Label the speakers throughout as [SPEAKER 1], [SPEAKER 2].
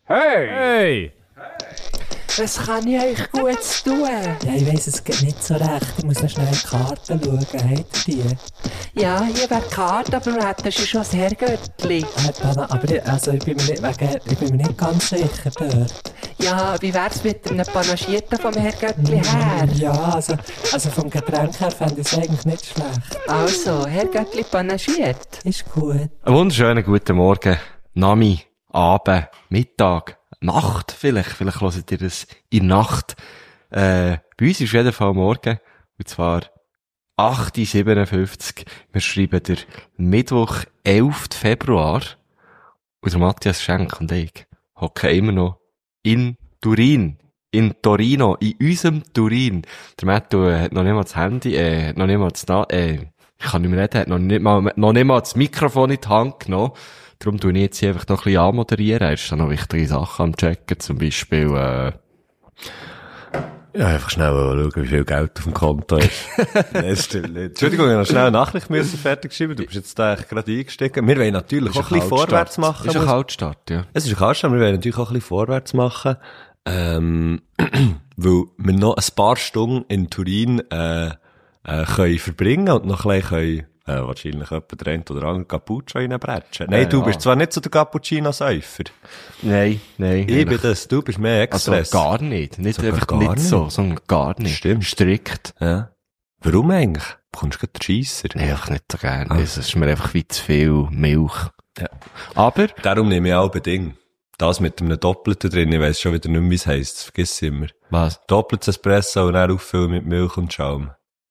[SPEAKER 1] Hey!
[SPEAKER 2] Hey!
[SPEAKER 3] Was kann ich euch Gutes tun?
[SPEAKER 4] Ja, ich weiss, es geht nicht so recht. Ich muss noch schnell in die Karten schauen. Habt ihr die?
[SPEAKER 3] Ja, hier wäre die Karte, aber wir hätten schon das Herrgöttli.
[SPEAKER 4] Aber ich bin mir nicht ganz sicher dort.
[SPEAKER 3] Ja, wie wär's mit einem Panagierten vom Herrgöttli her?
[SPEAKER 4] Ja, also vom Getränk her fände ich es eigentlich nicht schlecht.
[SPEAKER 3] Also, Herrgöttli panagiert.
[SPEAKER 4] Ist gut.
[SPEAKER 1] Einen wunderschönen guten Morgen. Nami, Abend, Mittag, Nacht vielleicht. Vielleicht hört ihr das in der Nacht. Bei uns ist auf jeden Fall morgen. Und zwar 8.57 Uhr. Wir schreiben den Mittwoch, 11. Februar. Und der Matthias Schenk und ich hocken immer noch in Turin. In Torino. In unserem Turin. Der Matto hat noch nicht mal das Handy, hat noch nicht mal ich kann nicht mehr reden, hat noch nicht mal das Mikrofon in die Hand genommen. Darum tue ich jetzt hier einfach noch ein bisschen anmoderieren. Er ist da noch wichtige Sachen am checken. Zum Beispiel,
[SPEAKER 2] Ja, einfach schnell schauen, wie viel Geld auf dem Konto ist. Nein, das stimmt nicht. Entschuldigung, ich habe noch schnell eine Nachricht fertig geschrieben. Du bist jetzt da echt gerade eingestiegen. Wir wollen natürlich auch ein bisschen vorwärts machen.
[SPEAKER 1] Das ist ein Kaltstart, ja.
[SPEAKER 2] Es ist ein Kaltstart, wir wollen natürlich auch ein bisschen vorwärts machen. Weil wir noch ein paar Stunden in Turin, können verbringen und noch ein bisschen wahrscheinlich jemand der eine oder andere Cappuccino reinbretschen. Nein, du bist zwar nicht so der Cappuccino-Säufer.
[SPEAKER 1] Nein.
[SPEAKER 2] Ich bin das, du bist mehr Express.
[SPEAKER 1] Also gar nicht. Nicht
[SPEAKER 2] Sogar
[SPEAKER 1] einfach
[SPEAKER 2] gar
[SPEAKER 1] nicht
[SPEAKER 2] nicht.
[SPEAKER 1] so, sondern gar nicht.
[SPEAKER 2] Stimmt.
[SPEAKER 1] Strikt.
[SPEAKER 2] Ja. Warum eigentlich? Bekommst du gerade den Scheisser?
[SPEAKER 1] Nee, einfach nicht so gerne. Es ist mir einfach viel zu viel Milch.
[SPEAKER 2] Ja.
[SPEAKER 1] Aber,
[SPEAKER 2] Darum nehme ich auch ein Ding. Das mit einem Doppelten drin, ich weiss schon wieder nicht mehr, wie es heisst. Vergiss es immer.
[SPEAKER 1] was?
[SPEAKER 2] Doppeltes Espresso und dann auffüllen mit Milch und Schaum.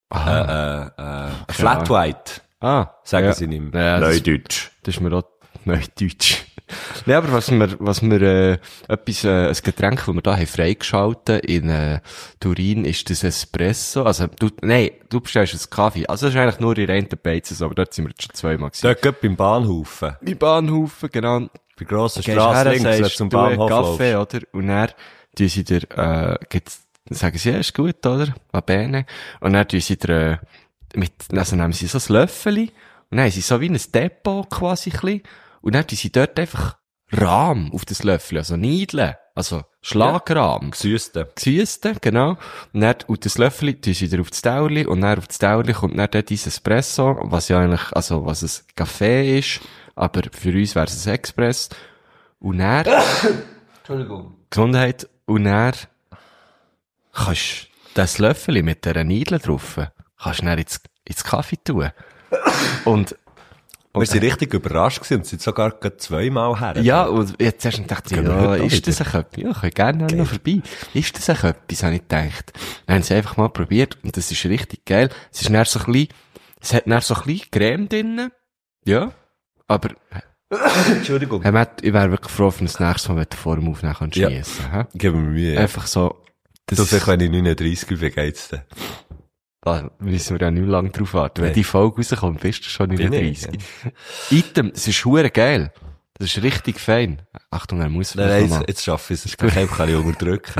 [SPEAKER 2] Flat White. Sagen sie nicht mehr.
[SPEAKER 1] Ja,
[SPEAKER 2] Neudeutsch.
[SPEAKER 1] Das ist mir auch Neudeutsch. Nee, aber was wir ein Getränk, das wir da haben freigeschaltet in Turin, ist das Espresso. Also, du bestellst einen Kaffee. Also, das ist eigentlich nur in reinen Beizen, aber dort sind wir jetzt schon zweimal gewesen.
[SPEAKER 2] Dort geht beim Bahnhofen.
[SPEAKER 1] Im Bahnhof, genau.
[SPEAKER 2] Bei grosser
[SPEAKER 1] Gehst
[SPEAKER 2] Strasse
[SPEAKER 1] her,
[SPEAKER 2] links, wenn du
[SPEAKER 1] sagst
[SPEAKER 2] zum
[SPEAKER 1] du einen
[SPEAKER 2] Bahnhof
[SPEAKER 1] Kaffee,
[SPEAKER 2] läufst.
[SPEAKER 1] oder? Und dann tun sie dir, sagen sie, ja, ist gut, oder? Va bene. Und dann tun sie dir, also nehmen sie so ein Löffeli, und dann haben sie so wie ein Depot quasi ein bisschen, und dann tun sie dort einfach Rahm auf das Löffeli, also Niedeln, also Schlagrahm.
[SPEAKER 2] Gesüßte.
[SPEAKER 1] Gesüßte, genau. Und das Löffeli tun sie dir auf das Tauerli, und dann auf das Tauerli kommt dann dort dieses Espresso, was ja eigentlich, also was ein Kaffee ist, aber für uns wäre es ein Express. Und dann,
[SPEAKER 2] Entschuldigung.
[SPEAKER 1] Gesundheit, und dann kannst du das Löffeli mit dieser Nidel drauf, kannst du dann ins Kaffee tun. Und
[SPEAKER 2] Wir sind richtig überrascht gewesen und sind sogar gerade zweimal her.
[SPEAKER 1] ja, und jetzt erst gedacht,
[SPEAKER 2] Gehen wir
[SPEAKER 1] ja,
[SPEAKER 2] heute auch
[SPEAKER 1] ist das ein Köppi? Ja, ich kann gerne noch vorbei. Ist das ein Köppi, habe ich gedacht. Dann haben sie einfach mal probiert, und das ist richtig geil. Es ist dann so ein bisschen, es hat dann so ein bisschen Creme drin. Ja. Aber,
[SPEAKER 2] Entschuldigung.
[SPEAKER 1] Herr Matt, ich wäre wirklich froh, wenn das nächste Mal, wenn du vor dem Aufnehmen
[SPEAKER 2] Ja.
[SPEAKER 1] schiessen kannst.
[SPEAKER 2] Geben wir Mühe.
[SPEAKER 1] Einfach so,
[SPEAKER 2] Du, vielleicht, wenn ich 39 bin, geht's dann.
[SPEAKER 1] da müssen wir ja nicht lange drauf warten. Wenn
[SPEAKER 2] Nein.
[SPEAKER 1] die Folge rauskommt, bist du schon
[SPEAKER 2] Bin
[SPEAKER 1] 39. Item, es ist hure geil. Das ist richtig fein. Achtung, er muss vielleicht noch mal.
[SPEAKER 2] Jetzt schaffe ich es. Das kann ich unterdrücken.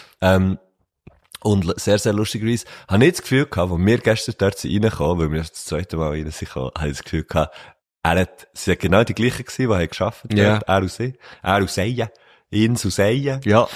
[SPEAKER 2] Und sehr, sehr lustigerweise habe ich das Gefühl gehabt, als wir gestern dort sind reingekommen, weil wir erst das zweite Mal rein sind gekommen, habe ich das Gefühl gehabt, sie hat genau die gleichen gewesen, die haben gearbeitet
[SPEAKER 1] Ja.
[SPEAKER 2] dort, er und sie, er und Seien, Ins und Seien.
[SPEAKER 1] Ja.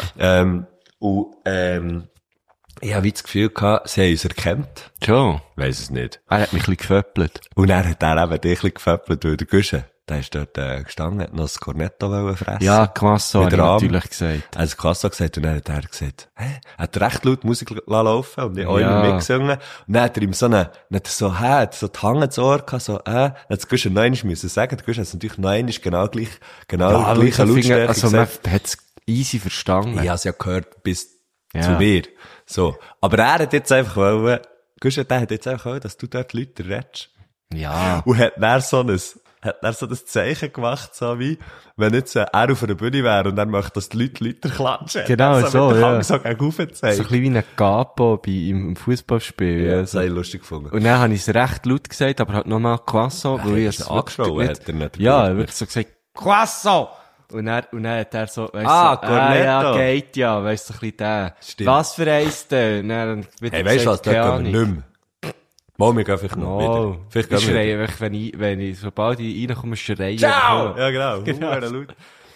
[SPEAKER 2] Ich habe wie das Gefühl gehabt, sie haben uns erkannt.
[SPEAKER 1] Schon.
[SPEAKER 2] Weiss es nicht.
[SPEAKER 1] Er hat mich ein bisschen geföppelt.
[SPEAKER 2] Und dann hat er eben dich ein bisschen geföppelt, weil der Guschen, der ist dort gestanden, hat noch das Cornetto fressen.
[SPEAKER 1] Ja, Quasso,
[SPEAKER 2] Mit
[SPEAKER 1] habe ich
[SPEAKER 2] Rahm.
[SPEAKER 1] natürlich gesagt.
[SPEAKER 2] Also Kasso gesagt, und dann hat er gesagt, hat recht laut Musik laufen und ich auch
[SPEAKER 1] Ja.
[SPEAKER 2] immer mitgesungen. Und dann hat er ihm so hat so die Hand ins Ohr gehabt, so, dann hat der Guschen noch einmal müssen sagen, der Guschen hat es natürlich noch einmal genau gleiche Lautstärke
[SPEAKER 1] also man
[SPEAKER 2] gesagt.
[SPEAKER 1] hat es easy verstanden.
[SPEAKER 2] Ich habe es ja gehört bis
[SPEAKER 1] Ja.
[SPEAKER 2] zu mir. So. Aber er hat jetzt einfach wollen, Guschen, der hat jetzt einfach wollen, dass du dort Leute redest.
[SPEAKER 1] Ja.
[SPEAKER 2] Und hat dann so ein Zeichen gemacht, so wie, wenn jetzt er auf einer Bühne wäre und er möchte, dass die Leute klatschen.
[SPEAKER 1] Genau,
[SPEAKER 2] Hat er
[SPEAKER 1] so,
[SPEAKER 2] mit der
[SPEAKER 1] ja.
[SPEAKER 2] Hand so gegen rauf gezeigt.
[SPEAKER 1] So ein bisschen wie ein Capo im Fußballspiel.
[SPEAKER 2] Ja,
[SPEAKER 1] Ja,
[SPEAKER 2] das
[SPEAKER 1] so.
[SPEAKER 2] habe ich lustig gefunden.
[SPEAKER 1] Und dann habe ich es recht laut gesagt, aber halt nochmal Quasso, weil ich
[SPEAKER 2] hast
[SPEAKER 1] es
[SPEAKER 2] du angeschrien,
[SPEAKER 1] wirklich
[SPEAKER 2] hat er nicht
[SPEAKER 1] Ja,
[SPEAKER 2] gehört.
[SPEAKER 1] wirklich so gesagt, Quasso! Und dann hat er so, weißt
[SPEAKER 2] Ah,
[SPEAKER 1] so,
[SPEAKER 2] Cornetto.
[SPEAKER 1] ja, geht ja, weißt du, so ein bisschen der.
[SPEAKER 2] Stimmt.
[SPEAKER 1] Was für eins denn? Und dann wird
[SPEAKER 2] Hey, weißt du was,
[SPEAKER 1] gesagt,
[SPEAKER 2] dort
[SPEAKER 1] keine
[SPEAKER 2] gehen wir
[SPEAKER 1] Ahnung.
[SPEAKER 2] nicht mehr. Mal, wir gehen vielleicht noch
[SPEAKER 1] Oh,
[SPEAKER 2] wieder. Vielleicht
[SPEAKER 1] ich
[SPEAKER 2] gehen wir
[SPEAKER 1] schreie einfach, sobald ich reinkomme, schreie ich.
[SPEAKER 2] Ciao!
[SPEAKER 1] einfach.
[SPEAKER 2] Ja, genau.
[SPEAKER 1] Genau.
[SPEAKER 2] Huere laut.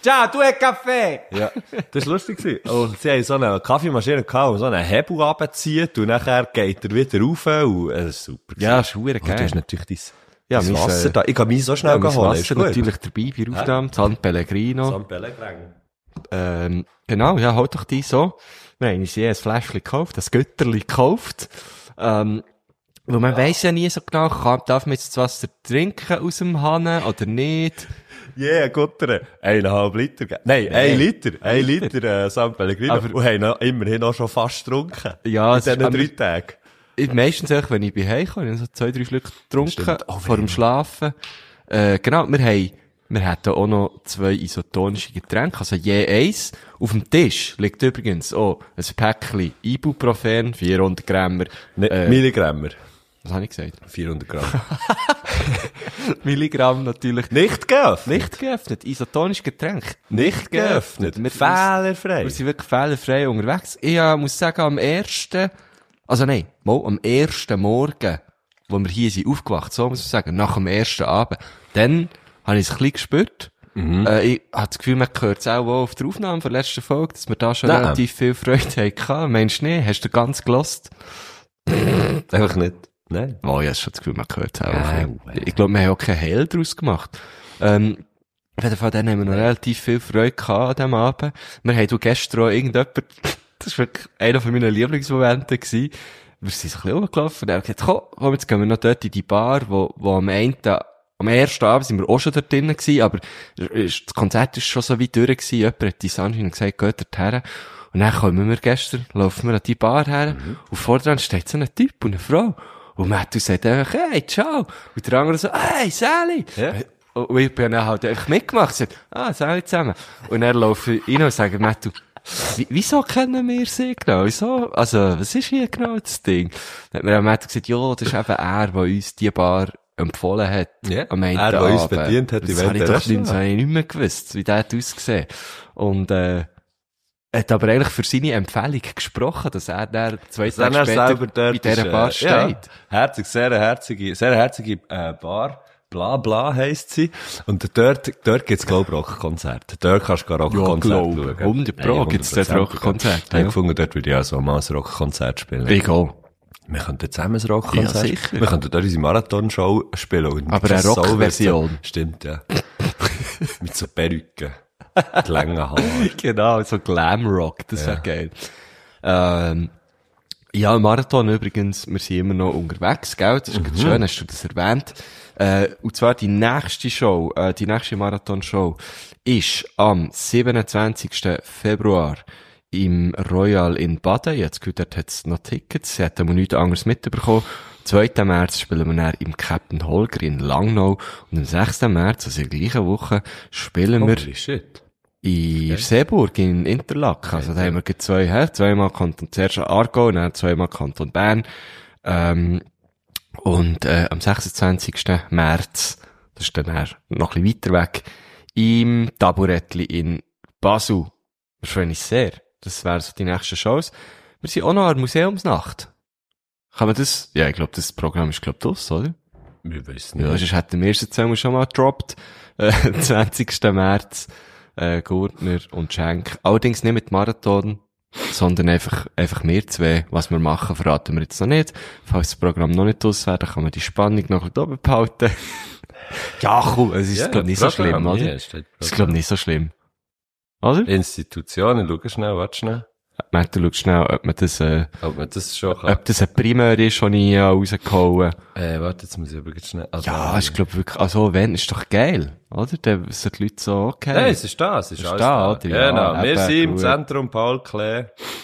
[SPEAKER 2] Ciao, du hast Kaffee! Ja, das war lustig gewesen. Und sie haben so eine Kaffeemaschine gehabt, und so einen Hebel runterzieht, und nachher geht er wieder rauf, und das ist super gewesen.
[SPEAKER 1] Ja, ist verdammt
[SPEAKER 2] Und du
[SPEAKER 1] geil.
[SPEAKER 2] hast natürlich
[SPEAKER 1] Ja,
[SPEAKER 2] dein
[SPEAKER 1] mein
[SPEAKER 2] Wasser da. Ich kann mich so schnell
[SPEAKER 1] Ja, mein
[SPEAKER 2] holen,
[SPEAKER 1] Wasser
[SPEAKER 2] ist gut.
[SPEAKER 1] natürlich dabei bei der Aufnahme, San Pellegrino.
[SPEAKER 2] San Pellegrino.
[SPEAKER 1] Genau, ja, halt doch die so. Wir haben uns je ein Fläschchen gekauft, ein Götterli gekauft. Weil man weiss ja nie so genau, darf man jetzt das Wasser trinken aus dem Hahn oder nicht.
[SPEAKER 2] Yeah, Gutter. 1,5 Liter. Nein, 1 Liter. 1 Liter San Pellegrino.
[SPEAKER 1] Aber-
[SPEAKER 2] und haben noch, immerhin auch schon fast getrunken.
[SPEAKER 1] Ja,
[SPEAKER 2] in
[SPEAKER 1] es ist-
[SPEAKER 2] diesen 3 Tagen.
[SPEAKER 1] Meistens auch, wenn ich bei Hause komme, ich habe so 2-3 Schlücke getrunken,
[SPEAKER 2] Stimmt. Oh,
[SPEAKER 1] vor dem Schlafen. Genau, wir hatten auch noch 2 isotonische Getränke, also je eins. Auf dem Tisch liegt übrigens auch ein Päckchen Ibuprofen, 400 Gramm.
[SPEAKER 2] Milligrammer.
[SPEAKER 1] Was habe ich gesagt?
[SPEAKER 2] 400 Gramm.
[SPEAKER 1] Milligramm natürlich.
[SPEAKER 2] Nicht geöffnet.
[SPEAKER 1] Nicht geöffnet. Isotonisches Getränk.
[SPEAKER 2] Nicht geöffnet.
[SPEAKER 1] Wir
[SPEAKER 2] Fehlerfrei.
[SPEAKER 1] Wir sind wirklich fehlerfrei unterwegs. Ich muss sagen, am ersten Morgen, wo wir hier sind, aufgewacht, so muss ich sagen, nach dem ersten Abend, dann habe ich es ein bisschen gespürt. Ich habe das Gefühl, man hört es auch auf der Aufnahme von der letzten Folge, dass wir da schon
[SPEAKER 2] Nein.
[SPEAKER 1] relativ viel Freude hatten. Meinst du nicht? Hast du ganz gelost?
[SPEAKER 2] Einfach nicht. Nein.
[SPEAKER 1] Oh, ich habe schon das Gefühl, man hört es auch.
[SPEAKER 2] Ja,
[SPEAKER 1] Ich glaube, wir haben auch keinen Hehl daraus gemacht. Auf jeden Fall, dann haben wir noch relativ viel Freude gehabt an diesem Abend. Wir haben gestern auch irgendjemand, das war wirklich einer von meinen Lieblingsmomente gewesen. Wir sind so ein bisschen rumgelaufen und er hat gesagt, komm, jetzt gehen wir noch dort in die Bar, wo am ersten Abend sind wir auch schon dort drinnen gewesen, aber das Konzert ist schon so weit durch gewesen. Jemand hat die Sunshine gesagt, geht dort her. Und dann laufen wir an die Bar her, und vor dran steht so ein Typ und eine Frau. Und Matthew sagt einfach, hey, ciao. Und der andere so, hey, Sally.
[SPEAKER 2] Ja.
[SPEAKER 1] Und ich bin dann halt einfach mitgemacht, sagt, Sally zusammen. Und dann laufe ich rein und sage, Matthew, wieso kennen wir sie genau? Wieso? Also, was ist hier genau das Ding? Dann hat mir Matthew gesagt, ja, das ist eben er, der uns die Bar empfohlen hat.
[SPEAKER 2] Ja,
[SPEAKER 1] am einen
[SPEAKER 2] er, der uns
[SPEAKER 1] Abend.
[SPEAKER 2] bedient hat,
[SPEAKER 1] Das
[SPEAKER 2] die
[SPEAKER 1] habe ich
[SPEAKER 2] Welt
[SPEAKER 1] doch nicht, das habe ich nicht mehr gewusst, wie der hat ausgesehen. Und, hat aber eigentlich für seine Empfehlung gesprochen, dass er dann 2
[SPEAKER 2] Dann
[SPEAKER 1] Tage
[SPEAKER 2] er
[SPEAKER 1] später
[SPEAKER 2] selber dort
[SPEAKER 1] bei dieser
[SPEAKER 2] ist,
[SPEAKER 1] Bar steht.
[SPEAKER 2] Ja, herzig, sehr herzige Bar. Bla bla heisst sie. Und dort gibt's, glaub ich, Rockkonzert. Dort kannst du Rockkonzert schauen.
[SPEAKER 1] 100 Pro gibt's dort
[SPEAKER 2] 100%.
[SPEAKER 1] Rockkonzert.
[SPEAKER 2] Ich habe gefunden, dort würde ich auch so mal ein Rockkonzert spielen.
[SPEAKER 1] Ich auch.
[SPEAKER 2] Wir könnten zusammen ein Rockkonzert
[SPEAKER 1] Ja, sicher.
[SPEAKER 2] Wir könnten dort unsere Marathonshow spielen. Und
[SPEAKER 1] Aber eine
[SPEAKER 2] das
[SPEAKER 1] Rockversion.
[SPEAKER 2] so- Stimmt, ja. Mit so Perücken. Mit langen Haaren.
[SPEAKER 1] Genau, so Glamrock, das wäre geil. Ja, Marathon übrigens, wir sind immer noch unterwegs, gell? Das ist ganz schön, hast du das erwähnt. Und zwar die nächste Show, die nächste Marathon-Show ist am 27. Februar im Royal in Baden. Jetzt gehört, dort hat es noch Tickets. Sie hat aber nichts anderes mitbekommen. 2. März spielen wir dann im Captain Holger in Langnau. Und am 6. März, also in der gleichen Woche, spielen wir
[SPEAKER 2] Holy shit.
[SPEAKER 1] in Seeburg, in Interlaken. Also da haben wir gleich zweimal Kanton, zuerst Aargau, dann zweimal Kanton Bern. Und am 26. März, das ist dann noch ein bisschen weiter weg, im Taburettli in Basel. Das freue ich sehr. Das wären so die nächsten Shows. Wir sind auch noch an der Museumsnacht. Kann man das? Ja, ich glaube, das Programm ist, das, oder?
[SPEAKER 2] Wir wissen
[SPEAKER 1] Ja,
[SPEAKER 2] nicht.
[SPEAKER 1] sonst hätten wir es jetzt einmal schon mal gedroppt. 20. März, Gurtner und Schenk. Allerdings nicht mit Marathon, sondern einfach wir zwei. Was wir machen, verraten wir jetzt noch nicht. Falls das Programm noch nicht aus wäre, dann kann man die Spannung noch ein bisschen oben behalten. Ja, komm, es ist, glaub nicht so schlimm, oder?
[SPEAKER 2] Ja,
[SPEAKER 1] Es ist, glaub nicht so schlimm. Oder?
[SPEAKER 2] Institutionen, schau schnell, warte schnell.
[SPEAKER 1] Matt, du schaust schnell, ob man das,
[SPEAKER 2] Ob man das schon kann.
[SPEAKER 1] ob das ein Primär ist, schon ich rausgehauen.
[SPEAKER 2] Warte, jetzt muss ich aber ganz schnell. Also,
[SPEAKER 1] Ja, ich glaube wirklich, also wenn, ist doch geil, oder? Dann sind die Leute so, okay.
[SPEAKER 2] Nein, es ist da, es ist
[SPEAKER 1] Ist
[SPEAKER 2] alles
[SPEAKER 1] da,
[SPEAKER 2] da.
[SPEAKER 1] oder? Ja,
[SPEAKER 2] Genau, wir
[SPEAKER 1] eben,
[SPEAKER 2] sind im
[SPEAKER 1] gut.
[SPEAKER 2] Zentrum Paul Klee.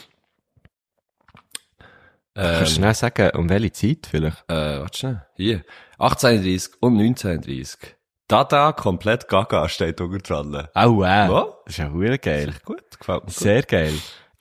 [SPEAKER 1] Kannst du schnell sagen, um welche Zeit vielleicht?
[SPEAKER 2] Warte schnell. Hier. 18:30 und 19:30. Dada, komplett gaga, steht unten dran.
[SPEAKER 1] Oh, wow.
[SPEAKER 2] Was?
[SPEAKER 1] Das ist ja verdammt geil.
[SPEAKER 2] Echt gut, gefällt mir gut.
[SPEAKER 1] Sehr geil.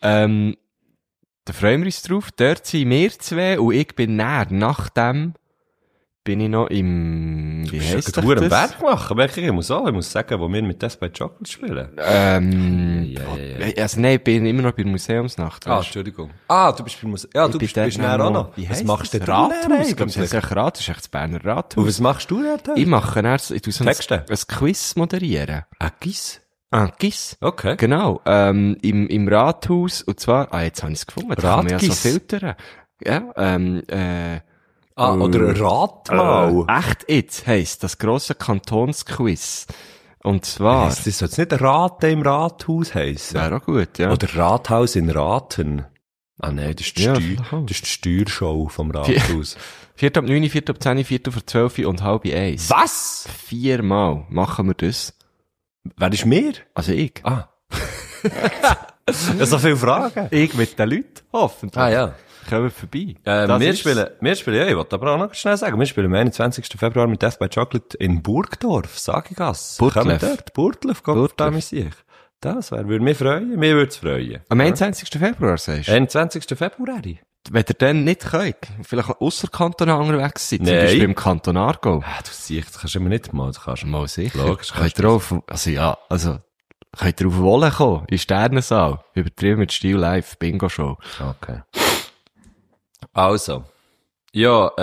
[SPEAKER 1] Da freuen wir uns drauf. Dort sind wir zwei und ich bin näher. Nachdem bin ich noch im, wie heisst
[SPEAKER 2] Ich muss
[SPEAKER 1] das?
[SPEAKER 2] Berg machen, wirklich. Ich muss sagen, wo wir mit Death by Chocolate spielen.
[SPEAKER 1] Ja.
[SPEAKER 2] Ja.
[SPEAKER 1] Also nein, ich bin immer noch bei der Museumsnacht.
[SPEAKER 2] Ah,
[SPEAKER 1] weisst du.
[SPEAKER 2] Entschuldigung. Ah, du bist beim Museum. Ja,
[SPEAKER 1] Ich
[SPEAKER 2] du
[SPEAKER 1] bin
[SPEAKER 2] bist
[SPEAKER 1] dort
[SPEAKER 2] näher auch noch.
[SPEAKER 1] Wie
[SPEAKER 2] Was
[SPEAKER 1] heisst
[SPEAKER 2] machst du
[SPEAKER 1] das?
[SPEAKER 2] denn
[SPEAKER 1] Rathaus? Ich glaube,
[SPEAKER 2] eigentlich?
[SPEAKER 1] das ist ein Rathaus. Das ist echt das Berner Rathaus.
[SPEAKER 2] Und was machst du denn?
[SPEAKER 1] Ich mache erst, ich tue so ein
[SPEAKER 2] Texte?
[SPEAKER 1] Quiz moderieren.
[SPEAKER 2] Ein Quiz?
[SPEAKER 1] Gis.
[SPEAKER 2] Okay.
[SPEAKER 1] Genau, im Rathaus, und zwar, jetzt habe ich es gefunden, da kann man ja so
[SPEAKER 2] Ratgis.
[SPEAKER 1] filtern. Ja,
[SPEAKER 2] Oder Rat mal.
[SPEAKER 1] Echt jetzt heisst das grosse Kantonsquiz. Und zwar,
[SPEAKER 2] Das soll jetzt nicht Raten im Rathaus heissen.
[SPEAKER 1] wäre auch gut, ja.
[SPEAKER 2] Oder Rathaus in Raten. Ah nein, das ist die,
[SPEAKER 1] Ja,
[SPEAKER 2] Steuer,
[SPEAKER 1] vielleicht auch.
[SPEAKER 2] das ist die Steuershow vom Rathaus.
[SPEAKER 1] 4 ab 9, 4 ab 10, 4 vor 12 und halb 1.
[SPEAKER 2] Was?
[SPEAKER 1] 4-mal machen wir das.
[SPEAKER 2] Wer ist mir?
[SPEAKER 1] Also ich.
[SPEAKER 2] Ah. Ja, so viele Fragen.
[SPEAKER 1] Ich mit den Leuten, hoffentlich.
[SPEAKER 2] Ah ja.
[SPEAKER 1] Kommen vorbei.
[SPEAKER 2] Wir spielen, ja, ich wollte aber auch noch schnell sagen, wir spielen am 21. Februar mit Death by Chocolate in Burgdorf, Sagigasse.
[SPEAKER 1] Burgdorf.
[SPEAKER 2] Kommen dort, Burgdorf, Gott, da mich sich. Das würde mich freuen, mir würde es freuen.
[SPEAKER 1] Am 21. Februar, sagst du?
[SPEAKER 2] 21. Februar.
[SPEAKER 1] Wenn ihr dann nicht könnt, vielleicht ausserkantonal unterwegs seid, zum
[SPEAKER 2] Nein.
[SPEAKER 1] Beispiel im Kanton Aargau.
[SPEAKER 2] Ah, du siehst, das kannst du immer nicht mal, das kannst du
[SPEAKER 1] Mal sicher.
[SPEAKER 2] Logisch,
[SPEAKER 1] Könnt ihr auf, könnt ihr auf Wolle kommen, in Sternensaal, übertrieben mit Stil live, Bingo-Show.
[SPEAKER 2] Okay. Also. Ja,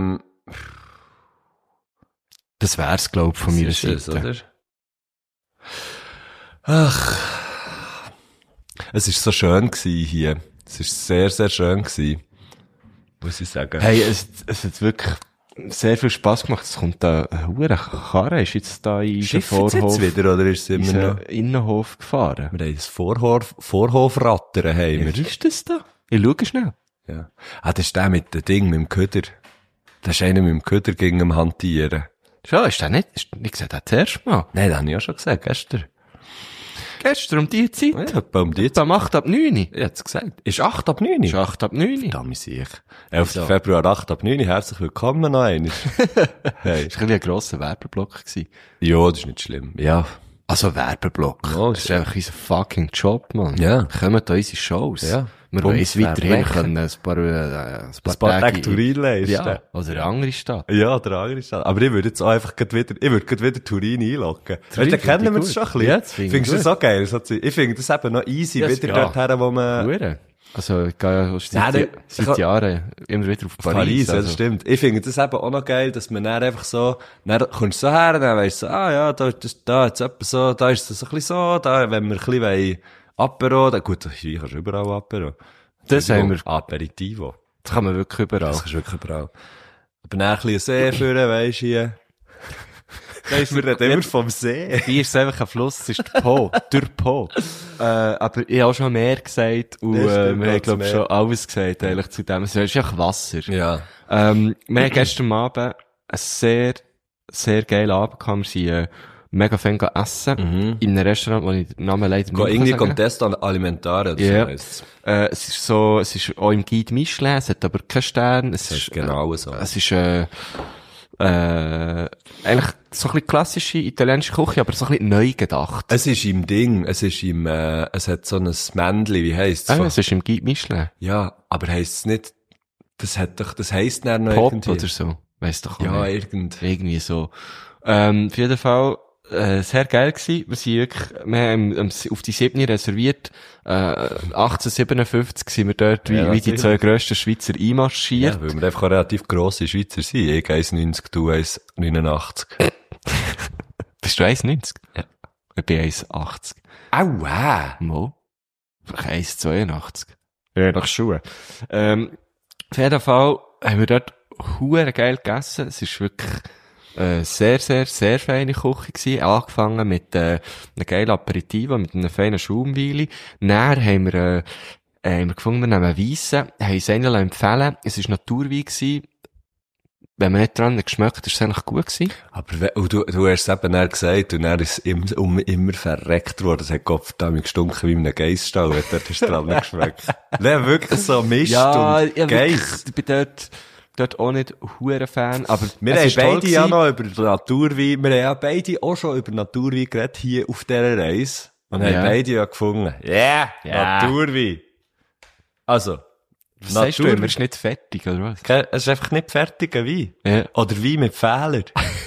[SPEAKER 1] Das wär's, glaub, von meiner
[SPEAKER 2] ist es,
[SPEAKER 1] Seite.
[SPEAKER 2] oder? Ach. Es ist so schön gewesen hier. Es ist sehr, sehr schön gewesen. Muss ich sagen.
[SPEAKER 1] Hey, es hat wirklich sehr viel Spass gemacht. Es kommt da eine hure Karre, ist jetzt da in den
[SPEAKER 2] Schifft es
[SPEAKER 1] Vorhof,
[SPEAKER 2] jetzt wieder, oder ist es
[SPEAKER 1] in
[SPEAKER 2] immer noch?
[SPEAKER 1] den Innenhof gefahren.
[SPEAKER 2] Wir haben das Vorhofrattern, haben
[SPEAKER 1] Wie
[SPEAKER 2] wir.
[SPEAKER 1] ist das da? Ich schau schnell.
[SPEAKER 2] Ja. Ah, das ist der mit dem Ding, mit dem Köder. Das ist einer mit dem Köder gegen am Hantieren.
[SPEAKER 1] Schon, ist der nicht? Ich sehe den zuerst mal.
[SPEAKER 2] Nein, das habe ich auch schon gesagt, gestern.
[SPEAKER 1] Gestern um die Zeit.
[SPEAKER 2] Ja, etwa um die Zeit.
[SPEAKER 1] Da macht ab 9.
[SPEAKER 2] Ich hab's gesagt. Ist 8 ab 9?
[SPEAKER 1] Ist 8 ab 9.
[SPEAKER 2] Verdammt sicher. 11. Februar, 8 ab 9. Herzlich willkommen noch einmal. Hey.
[SPEAKER 1] Das war ein grosser Werbeblock gewesen.
[SPEAKER 2] Ja, das ist nicht schlimm. Ja.
[SPEAKER 1] Also Werbeblock.
[SPEAKER 2] Ja,
[SPEAKER 1] das ist einfach unser fucking Job, Mann.
[SPEAKER 2] Ja.
[SPEAKER 1] Kommen da unsere Shows.
[SPEAKER 2] Ja.
[SPEAKER 1] Wir
[SPEAKER 2] Bums
[SPEAKER 1] wollen uns weiterhin
[SPEAKER 2] verrecken.
[SPEAKER 1] können ein paar
[SPEAKER 2] Ein paar Tage Turin leisten.
[SPEAKER 1] Ja. Oder eine andere Stadt.
[SPEAKER 2] Ja, der andere Stadt. Aber ich würde jetzt auch einfach wieder Turin einloggen. Weißt du, da kennen wir
[SPEAKER 1] gut.
[SPEAKER 2] das schon ein bisschen.
[SPEAKER 1] Ja, das finde ich
[SPEAKER 2] Findest du
[SPEAKER 1] gut.
[SPEAKER 2] das auch geil? Ich finde das eben noch easy,
[SPEAKER 1] Ja,
[SPEAKER 2] wieder
[SPEAKER 1] ja.
[SPEAKER 2] dorthin, wo man...
[SPEAKER 1] Hure. Also, ich gehe ja
[SPEAKER 2] Nein,
[SPEAKER 1] seit Jahren immer wieder auf Paris.
[SPEAKER 2] Ja, das stimmt. Ich finde das eben auch noch geil, dass man dann einfach so, dann kommst du so her, dann weisst du so, ja, da jetzt etwa so, da ist es so ein bisschen so, da, wenn wir ein bisschen wollen, Apero, da, gut, hier kannst du überall Apero.
[SPEAKER 1] Das haben wir.
[SPEAKER 2] Aperitivo.
[SPEAKER 1] Das kann man wirklich überall.
[SPEAKER 2] Das kannst du wirklich überall. Aber dann ein bisschen See führen, weisst du, hier. Wir reden immer vom See.
[SPEAKER 1] Hier ist es einfach ein Fluss, es ist der Po, der Po. Aber ich habe auch schon mehr gesagt, und,
[SPEAKER 2] Das stimmt,
[SPEAKER 1] wir haben,
[SPEAKER 2] ganz
[SPEAKER 1] glaube ich,
[SPEAKER 2] mehr.
[SPEAKER 1] schon alles gesagt, eigentlich, zu dem. Es ist ja Wasser.
[SPEAKER 2] Ja.
[SPEAKER 1] Wir haben gestern Abend einen sehr, sehr geilen Abend gehabt. Wir sind, mega fein essen. In einem Restaurant, wo ich den Namen leider
[SPEAKER 2] Go
[SPEAKER 1] nicht
[SPEAKER 2] irgendwie
[SPEAKER 1] sagen kann.
[SPEAKER 2] Contest Alimentare, oder
[SPEAKER 1] Ja.
[SPEAKER 2] so heisst's.
[SPEAKER 1] Es ist auch im Guide Michelin, es hat aber keinen Stern. Es
[SPEAKER 2] Das ist
[SPEAKER 1] ist,
[SPEAKER 2] genau so.
[SPEAKER 1] es ist, eigentlich so ein bisschen klassische italienische Küche, aber so ein bisschen neu gedacht.
[SPEAKER 2] Es ist im Ding, es hat so ein Männchen, wie heisst's?
[SPEAKER 1] Es ist im Guide Michelin.
[SPEAKER 2] Ja, aber heisst es nicht, das heisst dann noch
[SPEAKER 1] Pop
[SPEAKER 2] irgendwie.
[SPEAKER 1] oder so. Weiss doch auch
[SPEAKER 2] Ja,
[SPEAKER 1] nicht.
[SPEAKER 2] irgendwie
[SPEAKER 1] so. Auf jeden Fall, sehr geil gewesen. Wir haben auf die 7 reserviert. 1857 sind wir dort,
[SPEAKER 2] Ja,
[SPEAKER 1] wie die
[SPEAKER 2] natürlich.
[SPEAKER 1] 2 grössten Schweizer einmarschiert.
[SPEAKER 2] Ja, weil wir einfach auch relativ grosse Schweizer sind. Ich 1,90, du 1,89.
[SPEAKER 1] Bist du 1,90?
[SPEAKER 2] Ja.
[SPEAKER 1] Ich bin 1,80.
[SPEAKER 2] Aua!
[SPEAKER 1] Mo. Vielleicht 1,82. Ja, nach Schuhe. Auf jeden Fall haben wir dort hure geil gegessen. Es ist wirklich sehr, sehr, sehr feine Küche gewesen. Angefangen mit einem geilen Aperitivo, mit einem feinen Schaumweili. Dann haben wir gefunden, wir nehmen Weissen, haben es ihnen empfehlen. Es war Naturwein gewesen. Wenn man nicht dran geschmeckt hat, ist es eigentlich gut gewesen.
[SPEAKER 2] Aber du hast es eben dann gesagt, und dann ist es immer verreckt worden. Das hat Gott verdammt gestunken wie in einem Geissstall, wenn dort ist dran geschmeckt. Nein, wirklich so Mist und Geiss.
[SPEAKER 1] Ich bin dort auch nicht hure Fan, aber
[SPEAKER 2] Wir
[SPEAKER 1] es
[SPEAKER 2] haben
[SPEAKER 1] ist toll
[SPEAKER 2] beide ja
[SPEAKER 1] gewesen.
[SPEAKER 2] noch über Naturwein, wir haben ja beide auch schon über Naturwein geredet, hier auf dieser Reise. Und haben
[SPEAKER 1] Ja.
[SPEAKER 2] beide ja gefunden. Ja. Naturwein. Also.
[SPEAKER 1] Was sagst du, immer ist nicht fertig, oder was?
[SPEAKER 2] Es ist einfach nicht fertiger Wein.
[SPEAKER 1] Ja.
[SPEAKER 2] Oder Wein mit Fehlern.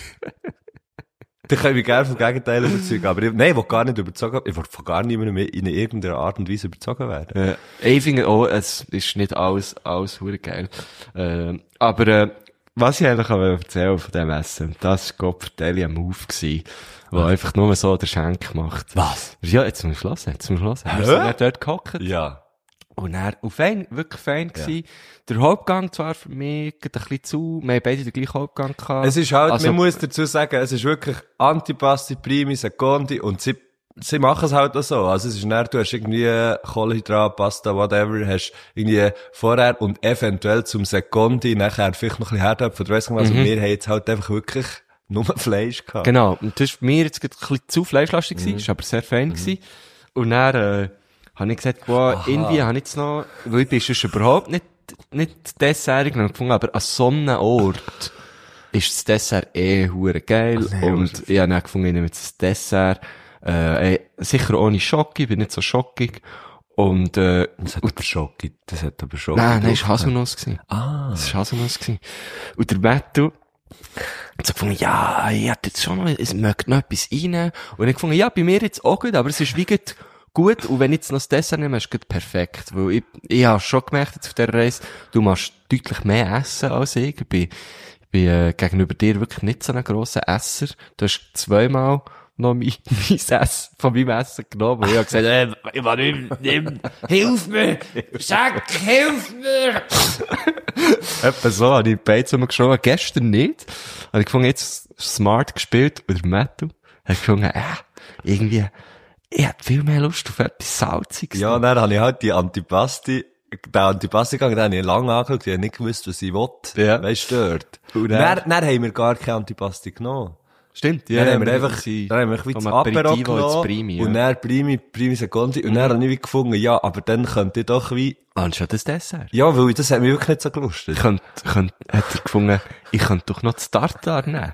[SPEAKER 2] Da können wir gerne vom Gegenteil überzeugen. Aber ich will gar nicht überzogen. Ich will von gar niemandem mehr in irgendeiner Art und Weise überzogen werden.
[SPEAKER 1] Ich finde auch, es ist nicht alles hure geil. Aber, was ich eigentlich auch erzählen von dem Essen, das war Gottverdeli ein Move gewesen, der einfach nur so der Schenk macht.
[SPEAKER 2] Was?
[SPEAKER 1] Ja, jetzt muss ich hören. Wir sind dann dort gehockt.
[SPEAKER 2] Ja.
[SPEAKER 1] Und er, und fein, wirklich fein gewesen. Der Hauptgang zwar für mich ein bisschen zu, wir haben beide den gleichen Hauptgang gehabt.
[SPEAKER 2] Es ist halt,
[SPEAKER 1] Also-
[SPEAKER 2] man muss dazu sagen, es ist wirklich Antipasti, Primi, Secondi und sie machen es halt auch so. Also es ist nicht, du hast irgendwie Kohlenhydrat, Pasta, whatever, hast irgendwie vorher und eventuell zum Secondi nachher vielleicht noch ein bisschen Herdöpfel oder weiss nicht was. Und wir haben jetzt halt einfach wirklich nur Fleisch gehabt.
[SPEAKER 1] Genau. Und das war mir jetzt ein bisschen zu fleischlastig gewesen, ist aber sehr fein gewesen. Und dann, habe ich gesagt, boah, irgendwie habe ich jetzt noch, weil ich bin sonst überhaupt nicht dessertig gefunden, aber an so einem Ort ist das Dessert hure geil. Und ich habe dann gefunden, ich nehme jetzt das Dessert, sicher ohne Schocke, ich bin nicht so schockig. Und,
[SPEAKER 2] Das hat aber Schocke.
[SPEAKER 1] nein, es war Haselnuss gewesen.
[SPEAKER 2] Ah.
[SPEAKER 1] Das war Haselnuss gewesen. Und der Matthew hat so gefunden, ja, ich hätte jetzt schon noch, es möchte noch etwas rein. Und ich gefunden, ja, bei mir jetzt auch gut, aber es ist wie gut. Und wenn ich jetzt noch das Dessert nehme, ist es perfekt. Weil ich habe schon gemerkt jetzt auf dieser Reise, du machst deutlich mehr essen als ich. Ich bin gegenüber dir wirklich nicht so ein grosser Esser. Du hast zweimal noch mein Essen von meinem Essen genommen. Und ich habe gesagt, ich will nicht, nimm, hilf mir! Sag, hilf mir! Etwa so habe ich die Beine zu mir geschoben. Gestern nicht. Habe ich gefunden, jetzt smart gespielt. Und der Matthew hat gefunden, irgendwie, ich hätte viel mehr Lust auf etwas Salziges.
[SPEAKER 2] Ja, dann habe ich halt den Antipasti gegangen, den habe ich lange angeschaut, ich habe nicht gewusst, was ich will.
[SPEAKER 1] Ja.
[SPEAKER 2] Weißt du, dort.
[SPEAKER 1] Und
[SPEAKER 2] Dann haben wir gar keine Antipasti genommen.
[SPEAKER 1] Stimmt,
[SPEAKER 2] Dann haben wir einfach, dann haben wir das Apero genommen,
[SPEAKER 1] Primi,
[SPEAKER 2] und dann Primi Secondi, und dann habe ich wie gefunden, ja, aber dann könnte ich doch wie,
[SPEAKER 1] anstatt das Dessert.
[SPEAKER 2] ja, weil das hat mich wirklich nicht so gelustet.
[SPEAKER 1] Hat er gefunden, ich könnte doch noch das Tartar nehmen.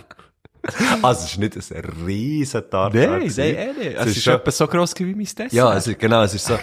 [SPEAKER 2] Also, es ist nicht ein riesen Tartar.
[SPEAKER 1] Nein,
[SPEAKER 2] gewesen.
[SPEAKER 1] ehrlich. Es ist
[SPEAKER 2] schon-
[SPEAKER 1] etwa so gross wie mein Dessert.
[SPEAKER 2] Ja, es ist so.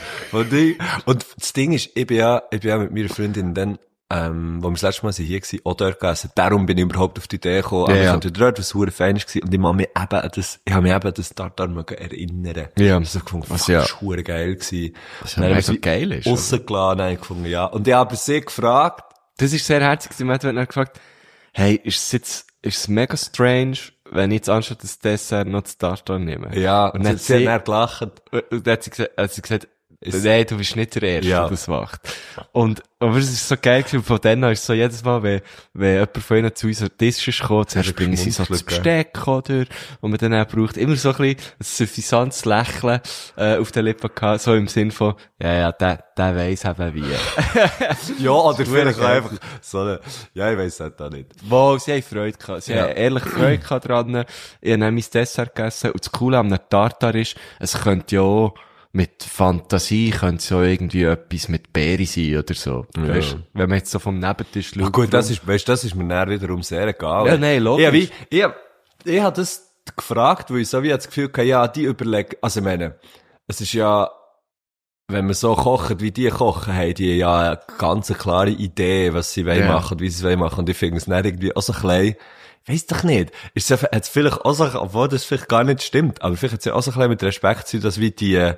[SPEAKER 2] Und das Ding ist, ich bin ja mit meiner Freundin dann, wo wir das letzte Mal hier waren, auch dort gegessen. Darum bin ich überhaupt auf die Idee gekommen. Aber ich könnte dort, was hure fein war. Und ich habe mich eben an das Tartar erinnern.
[SPEAKER 1] Ja.
[SPEAKER 2] Ich habe gefunden,
[SPEAKER 1] Was
[SPEAKER 2] fuck,
[SPEAKER 1] ja-
[SPEAKER 2] das ist hure geil gewesen.
[SPEAKER 1] Was ja mega geil ist, oder?
[SPEAKER 2] Rausgelassen, habe ich gefunden, ja. Und ich habe sie gefragt,
[SPEAKER 1] Das ist sehr herzig. Die Matt hat dann gefragt, hey, ist es mega strange, wenn ich jetzt anstatt das Dessert noch das Tartar nehme?
[SPEAKER 2] ja,
[SPEAKER 1] Und
[SPEAKER 2] und
[SPEAKER 1] dann
[SPEAKER 2] sie hat dann gelacht.
[SPEAKER 1] Und dann hat sie gesagt, nein, du bist nicht der Erste,
[SPEAKER 2] Ja.
[SPEAKER 1] der das macht. Aber es ist so geil gewesen, von dann an ist so jedes Mal, wenn jemand von ihnen zu uns an den Tisch ist gekommen, zuerst bringen sie so das
[SPEAKER 2] geschmunzelt,
[SPEAKER 1] Besteck, oder? Und man dann auch braucht, immer so ein bisschen ein suffisantes Lächeln, auf den Lippen gehabt, so im Sinn von, der weiss eben wie.
[SPEAKER 2] Ja, oder vielleicht
[SPEAKER 1] geil.
[SPEAKER 2] einfach so ja, ich weiss halt auch nicht.
[SPEAKER 1] Wow, sie haben Freude gehabt. Sie
[SPEAKER 2] Ja.
[SPEAKER 1] haben ehrlich Freude gehabt dran. Ich habe dann mein Dessert gegessen. Und das Coole an einem Tartar ist, es könnte ja auch mit Fantasie könnte es ja irgendwie etwas mit Beere sein oder so.
[SPEAKER 2] Ja.
[SPEAKER 1] Weißt, wenn man jetzt so vom Nebentisch schaut.
[SPEAKER 2] Ach gut, das ist mir dann wiederum sehr egal.
[SPEAKER 1] Ja, nein, logisch.
[SPEAKER 2] Ich hab das gefragt, weil ich so wie das Gefühl hatte, ja, die überlegen, also ich meine, es ist ja, wenn man so kocht, wie die kochen, haben die ja eine ganz klare Idee, was sie wollen machen, wie sie es wollen machen. Und ich finde es nicht irgendwie auch so klein. Weiss doch nicht. Ist es hat's vielleicht auch so, obwohl das vielleicht gar nicht stimmt, aber vielleicht hat es ja auch so ein bisschen mit Respekt zu tun, dass wie die,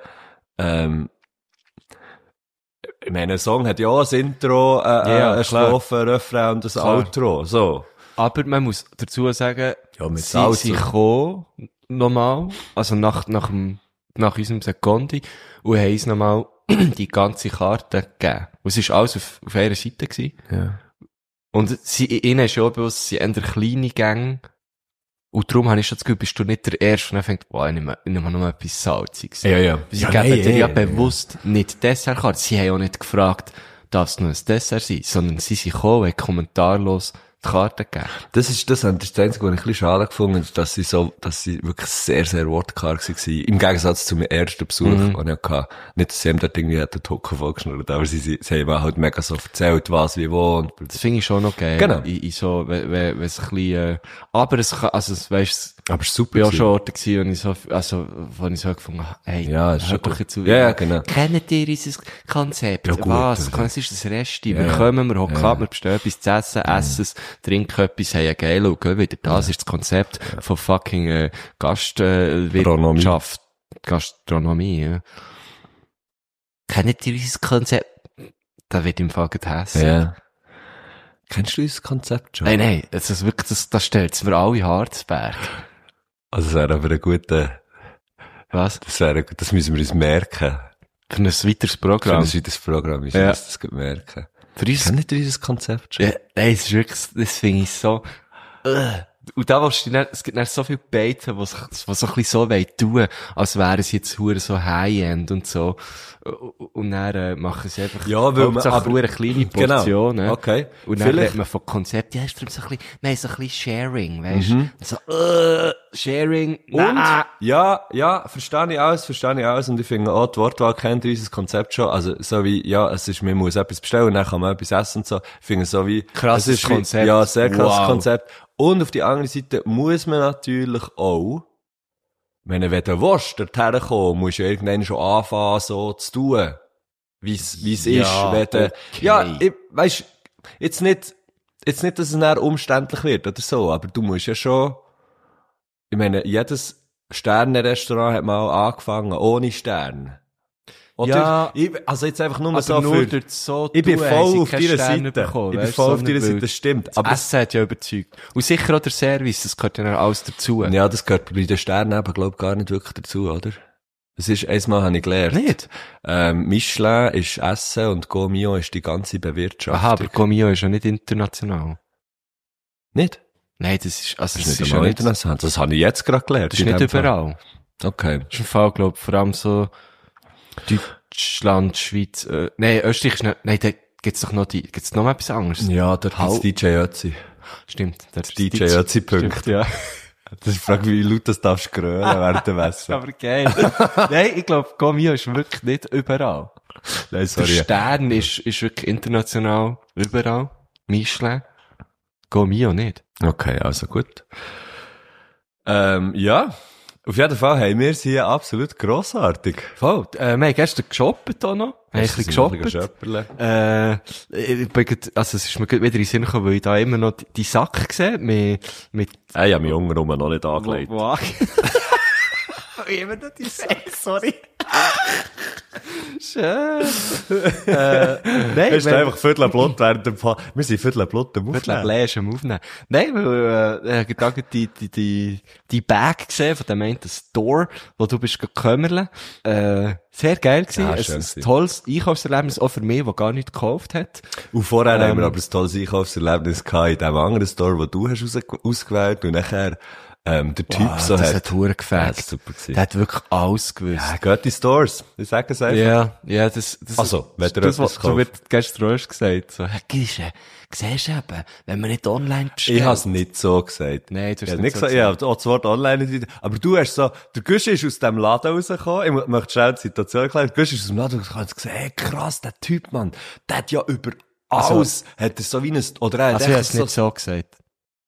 [SPEAKER 2] ich meine, ein Song hat ja auch ein Intro, eine Strophe, ein Refrain und ein
[SPEAKER 1] Klar.
[SPEAKER 2] Outro, so.
[SPEAKER 1] Aber man muss dazu sagen,
[SPEAKER 2] Ja, mit
[SPEAKER 1] sie
[SPEAKER 2] Salz
[SPEAKER 1] sind
[SPEAKER 2] und-
[SPEAKER 1] gekommen, nochmal, also nach unserem Secondi, und haben uns nochmal die ganze Karte gegeben. Und es war alles auf ihrer Seite gewesen.
[SPEAKER 2] Ja.
[SPEAKER 1] Und ihnen ist ja auch bewusst, es sind eher kleine Gänge. Und darum habe ich schon das Gefühl, bist du nicht der Erste, und dann fängt, ich nehme noch etwas Salziges.
[SPEAKER 2] Ja.
[SPEAKER 1] Sie geben dir ja bewusst nicht Dessertkarte. Sie haben auch nicht gefragt, darf es noch ein Dessert sein, sondern sie sind gekommen und haben kommentarlos die Karte gegeben.
[SPEAKER 2] Das ist das Einzige, was ich ein bisschen schade gefunden habe, dass sie wirklich sehr, sehr wortkarg waren. Im Gegensatz zu meinem ersten Besuch, den ich hatte. Nicht, dass sie ihm dort irgendwie den Hocken vollgeschnurrt, aber sie haben mir halt mega so erzählt, was, wie, wo, und
[SPEAKER 1] Das finde ich schon noch geil.
[SPEAKER 2] Genau.
[SPEAKER 1] In so, wenn es ein bisschen, aber es kann, also, weißt du,
[SPEAKER 2] aber es ist
[SPEAKER 1] ich
[SPEAKER 2] super.
[SPEAKER 1] bin auch
[SPEAKER 2] gewesen.
[SPEAKER 1] schon Orte gewesen, wo ich so gefunden habe, hey,
[SPEAKER 2] Ja, ist schon
[SPEAKER 1] hört doch
[SPEAKER 2] gut.
[SPEAKER 1] jetzt auf.
[SPEAKER 2] Ja, genau.
[SPEAKER 1] Kennt ihr unser Konzept?
[SPEAKER 2] Ja, gut,
[SPEAKER 1] Was?
[SPEAKER 2] also.
[SPEAKER 1] Es ist das Resti. Wir
[SPEAKER 2] Ja,
[SPEAKER 1] kommen, wir hocken
[SPEAKER 2] ja.
[SPEAKER 1] ab, wir bestellen etwas zu essen, essen es, trinken etwas, haben einen geil und gehen wieder. Das ist das Konzept von fucking, Gastwirtschaft. Gastronomie, ja. Kennt ihr unser Konzept? Da wird im Fall hässlich.
[SPEAKER 2] Ja. Kennst du unser Konzept schon?
[SPEAKER 1] Nein, das ist wirklich, das stellt's mir alle Harzberg.
[SPEAKER 2] Also, es wäre aber ein guter,
[SPEAKER 1] Was?
[SPEAKER 2] das müssen wir uns merken.
[SPEAKER 1] Für ein weiteres
[SPEAKER 2] Für
[SPEAKER 1] Programm.
[SPEAKER 2] ein weiteres Programm müssen wir uns das gut merken.
[SPEAKER 1] Für uns,
[SPEAKER 2] Kennt ihr unser Konzept schon?
[SPEAKER 1] ja, nein, es ist wirklich, das finde ich so, und da willst du dann, es gibt dann so viele Beiten, die so ein bisschen so tun, als wären sie jetzt hure so High-End und so. Und dann, machen sie einfach,
[SPEAKER 2] Ja, weil man,
[SPEAKER 1] Hauptsache hure kleine Portionen.
[SPEAKER 2] Genau. Okay.
[SPEAKER 1] Und dann
[SPEAKER 2] Vielleicht-
[SPEAKER 1] redet man von Konzept, ja, ist darum so ein bisschen, nein, so ein bisschen Sharing, weisst So, Sharing,
[SPEAKER 2] Und,
[SPEAKER 1] nein.
[SPEAKER 2] ja, verstehe ich alles. Und ich finde auch, die Wortwahl kennt unser Konzept schon. Also, so wie, ja, es ist, man muss etwas bestellen und dann kann man etwas essen und so. Ich finde so wie,
[SPEAKER 1] Krasses
[SPEAKER 2] es ist wie-
[SPEAKER 1] Konzept.
[SPEAKER 2] Ja, sehr krasses
[SPEAKER 1] Wow.
[SPEAKER 2] Konzept. Und auf die andere Seite muss man natürlich auch, wenn du willst, dorthin kommen, musst du ja irgendwann schon anfangen, so zu tun. Wie's
[SPEAKER 1] Ja,
[SPEAKER 2] ist, wenn du,
[SPEAKER 1] okay.
[SPEAKER 2] ja, weisst, jetzt nicht, dass es dann umständlich wird oder so, aber du musst ja schon, ich meine, jedes Sterne-Restaurant hat mal angefangen ohne Stern. Oder?
[SPEAKER 1] Ja,
[SPEAKER 2] Also jetzt einfach nur
[SPEAKER 1] aber
[SPEAKER 2] so
[SPEAKER 1] nur
[SPEAKER 2] für,
[SPEAKER 1] durch so
[SPEAKER 2] ich bin
[SPEAKER 1] tun,
[SPEAKER 2] voll
[SPEAKER 1] haben sie
[SPEAKER 2] auf
[SPEAKER 1] keine
[SPEAKER 2] deiner
[SPEAKER 1] Sterne
[SPEAKER 2] Seite.
[SPEAKER 1] bekommen,
[SPEAKER 2] Ich bin
[SPEAKER 1] weisst,
[SPEAKER 2] voll auf
[SPEAKER 1] so
[SPEAKER 2] deiner
[SPEAKER 1] nicht
[SPEAKER 2] Seite,
[SPEAKER 1] wild.
[SPEAKER 2] das stimmt.
[SPEAKER 1] Das
[SPEAKER 2] Aber
[SPEAKER 1] Essen hat ja überzeugt. Und sicher auch der Service, das gehört ja alles dazu.
[SPEAKER 2] ja, das gehört bei den Sternen eben, glaub gar nicht wirklich dazu, oder? Es ist, einmal habe ich gelernt.
[SPEAKER 1] Nicht?
[SPEAKER 2] Michelin ist Essen und Gourmillon ist die ganze Bewirtschaftung.
[SPEAKER 1] Aha, aber Gomio ist ja nicht international.
[SPEAKER 2] Nicht?
[SPEAKER 1] Nein, das ist, also,
[SPEAKER 2] Das
[SPEAKER 1] das
[SPEAKER 2] ist
[SPEAKER 1] ist
[SPEAKER 2] nicht
[SPEAKER 1] ja
[SPEAKER 2] einmal
[SPEAKER 1] nicht,
[SPEAKER 2] international. Das habe ich jetzt gerade gelernt.
[SPEAKER 1] das ist
[SPEAKER 2] in
[SPEAKER 1] nicht
[SPEAKER 2] dem Fall.
[SPEAKER 1] überall.
[SPEAKER 2] Okay.
[SPEAKER 1] Das ist im Fall, glaub, vor allem so, Deutschland, Schweiz, nein, Österreich ist nicht, nein, da gibt's doch noch gibt's noch mal etwas anderes?
[SPEAKER 2] Ja, dort
[SPEAKER 1] Hau-
[SPEAKER 2] gibt's DJ Ötzi.
[SPEAKER 1] Stimmt. Das
[SPEAKER 2] DJ Ötzi-Punkt.
[SPEAKER 1] Stimmt, ja.
[SPEAKER 2] Das ist die Frage, wie laut das darfst du grölen während dem Essen.
[SPEAKER 1] Aber geil. Nein, ich glaube, Gomio ist wirklich nicht überall.
[SPEAKER 2] Nein,
[SPEAKER 1] Der
[SPEAKER 2] sorry.
[SPEAKER 1] Stern ist wirklich international überall. Michelin. Gomio nicht.
[SPEAKER 2] Okay, also gut. Ja. Auf jeden Fall haben wir es hier absolut grossartig.
[SPEAKER 1] Voll. Wir haben gestern geshoppt auch noch. Wir haben ein bisschen geshoppt. Ich bin also es ist mir gerade wieder in den Sinn gekommen, weil ich da immer noch die Sack sehe, mit
[SPEAKER 2] Ich habe mich untenrum noch nicht angelegt.
[SPEAKER 1] Wo immer noch die Sack, sorry. Schön. Nein,
[SPEAKER 2] Es ist einfach Viertel blut während dem Fall. Wir sind Viertel blut am
[SPEAKER 1] Viertel
[SPEAKER 2] Aufnehmen.
[SPEAKER 1] Bläsch am Aufnehmen. Nein, weil, ich habe die Bag gesehen von dem einen Store, wo du bist gekümmert. Sehr geil gewesen.
[SPEAKER 2] Ja,
[SPEAKER 1] ein
[SPEAKER 2] schön gewesen.
[SPEAKER 1] tolles Einkaufserlebnis, auch für mich, der gar nichts gekauft hat.
[SPEAKER 2] Und vorher haben wir aber ein tolles Einkaufserlebnis gehabt in dem anderen Store, wo du hast ausgewählt und nachher, der Typ so
[SPEAKER 1] das
[SPEAKER 2] hat.
[SPEAKER 1] hat Huren
[SPEAKER 2] Ja,
[SPEAKER 1] gefällt.
[SPEAKER 2] das ist super gewesen.
[SPEAKER 1] Der hat wirklich alles gewusst.
[SPEAKER 2] Ja, geht in Stores. Ich sage es einfach.
[SPEAKER 1] Ja, das,
[SPEAKER 2] Also, wenn ihr
[SPEAKER 1] das,
[SPEAKER 2] etwas
[SPEAKER 1] was
[SPEAKER 2] kauft.
[SPEAKER 1] du wird gestern auch gesagt, so, hey, Gische, siehst du eben, wenn man nicht online bestellt.
[SPEAKER 2] Ich habe es nicht so gesagt.
[SPEAKER 1] Nein, du hast
[SPEAKER 2] Ich habe
[SPEAKER 1] nicht
[SPEAKER 2] nicht
[SPEAKER 1] so
[SPEAKER 2] gesagt, ich habe auch das Wort online nicht. Aber du hast so, der Gusch ist aus dem Laden rausgekommen. Ich möchte schnell die Situation erklären. Der Gusch ist aus dem Laden rausgekommen und hat gesagt, hey, krass, der Typ, Mann, der hat ja über alles, hat er so wie ein, oder er hat
[SPEAKER 1] Also, ich habe
[SPEAKER 2] echt
[SPEAKER 1] es nicht so gesagt.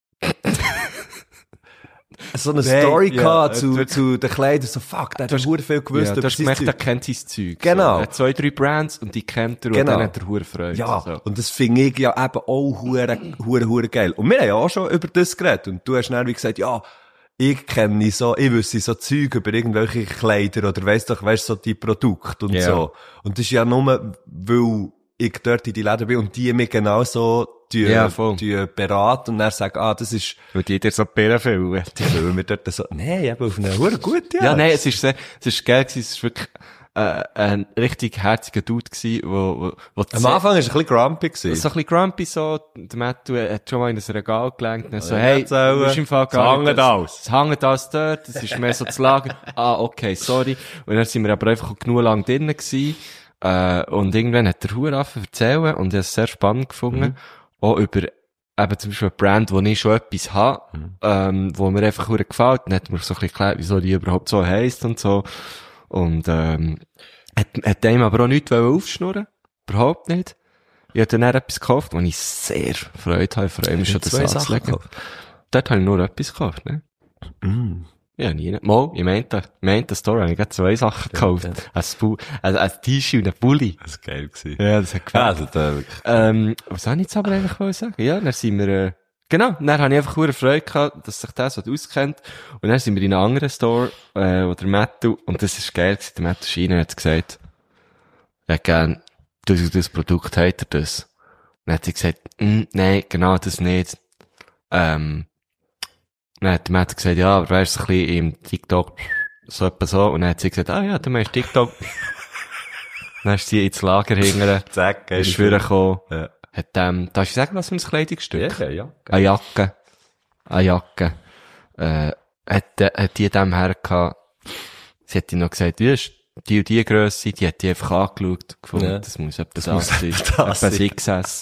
[SPEAKER 2] so eine
[SPEAKER 1] Nein,
[SPEAKER 2] Story
[SPEAKER 1] ja,
[SPEAKER 2] gehabt
[SPEAKER 1] du-
[SPEAKER 2] zu den Kleidern, so fuck, der hat ja verdammt viel gewusst.
[SPEAKER 1] Ja, du
[SPEAKER 2] über
[SPEAKER 1] hast
[SPEAKER 2] sein
[SPEAKER 1] gemerkt, er
[SPEAKER 2] Zeug.
[SPEAKER 1] kennt sein Zeug.
[SPEAKER 2] Genau.
[SPEAKER 1] So. Er hat 2, 3 Brands und die kennt er und
[SPEAKER 2] Genau.
[SPEAKER 1] dann hat er hure Freude.
[SPEAKER 2] Ja,
[SPEAKER 1] So.
[SPEAKER 2] und das finde ich ja eben auch hure geil. Und wir haben ja auch schon über das geredet. Und du hast dann wie gesagt, ja, ich wüsste so Zeug über irgendwelche Kleider oder weißt so die Produkte und
[SPEAKER 1] Ja.
[SPEAKER 2] so. Und das ist ja nur, weil ich dort in die Läden bin und die mich genau so
[SPEAKER 1] Ja, voll.
[SPEAKER 2] beraten und dann sagen, das ist,
[SPEAKER 1] Weil die dir so Bären füllen.
[SPEAKER 2] weil wir dort so, nein, eben auf eine hure gute
[SPEAKER 1] Ja, nein, es ist geil gewesen, es ist wirklich, ein richtig herziger Dude gewesen, wo
[SPEAKER 2] Am Anfang war er ein bisschen grumpy gewesen.
[SPEAKER 1] so ein bisschen grumpy so, der Matthew hat schon mal in ein Regal gelenkt, und so,
[SPEAKER 2] Ja,
[SPEAKER 1] hey,
[SPEAKER 2] jetzt auch,
[SPEAKER 1] du bist im Fall
[SPEAKER 2] es
[SPEAKER 1] gar
[SPEAKER 2] hängt
[SPEAKER 1] nicht,
[SPEAKER 2] alles.
[SPEAKER 1] es hängt alles dort, es ist mehr so das Lager, okay, sorry, und dann sind wir aber einfach genug lang drinnen gewesen, und irgendwann hat der Hure angefangen zu erzählen, und ich habe es sehr spannend gefunden, auch über, eben zum Beispiel eine Brand, wo ich schon etwas habe, wo mir einfach hure gefällt, dann hat mir so ein bisschen erklärt, wieso die überhaupt so heisst und so, und, hat dem aber auch nichts aufschnurren. Überhaupt nicht. Ich habe dann auch etwas gekauft, wo ich sehr Freude habe. Ich freue mich schon, das
[SPEAKER 2] 2 Sachen
[SPEAKER 1] anzulegen.
[SPEAKER 2] gekauft.
[SPEAKER 1] Dort habe ich nur etwas gekauft, ne? Ja, nie. Mal, ich meinte Store habe ich gerade 2 Sachen gekauft. Ein T-Shirt und ein Pulli.
[SPEAKER 2] Das war geil gewesen.
[SPEAKER 1] Ja, das hat gefällt.
[SPEAKER 2] Also, da wirklich.
[SPEAKER 1] Was habe ich jetzt aber eigentlich wollen sagen? Ja, dann sind wir, genau, dann habe ich einfach hure Freude gehabt, dass sich das so auskennt. Und dann sind wir in einem anderen Store, wo der Matthew, und das ist geil gewesen, der Matthew Scheiner hat gesagt, ja, gern, das Produkt hat er das. Dann hat sie gesagt, nein, genau das nicht. Dann hat der Matt gesagt, ja, aber wärst du ein bisschen im TikTok, so etwa so. Und dann hat sie gesagt, ja, du meinst TikTok. Dann ist sie ins Lager hingern.
[SPEAKER 2] Zack,
[SPEAKER 1] Ist vorgekommen.
[SPEAKER 2] Ja.
[SPEAKER 1] Hat, darfst du sagen, was für ein Kleidungsstück?
[SPEAKER 2] Ja.
[SPEAKER 1] Eine Jacke. Hat die dem her gehabt. Sie hat ihm noch gesagt, wie ist die und die Grösse, die hat die einfach angeschaut, gefunden,
[SPEAKER 2] Ja.
[SPEAKER 1] das muss etwas
[SPEAKER 2] muss
[SPEAKER 1] sein.
[SPEAKER 2] das
[SPEAKER 1] Etwas
[SPEAKER 2] sein.
[SPEAKER 1] XS.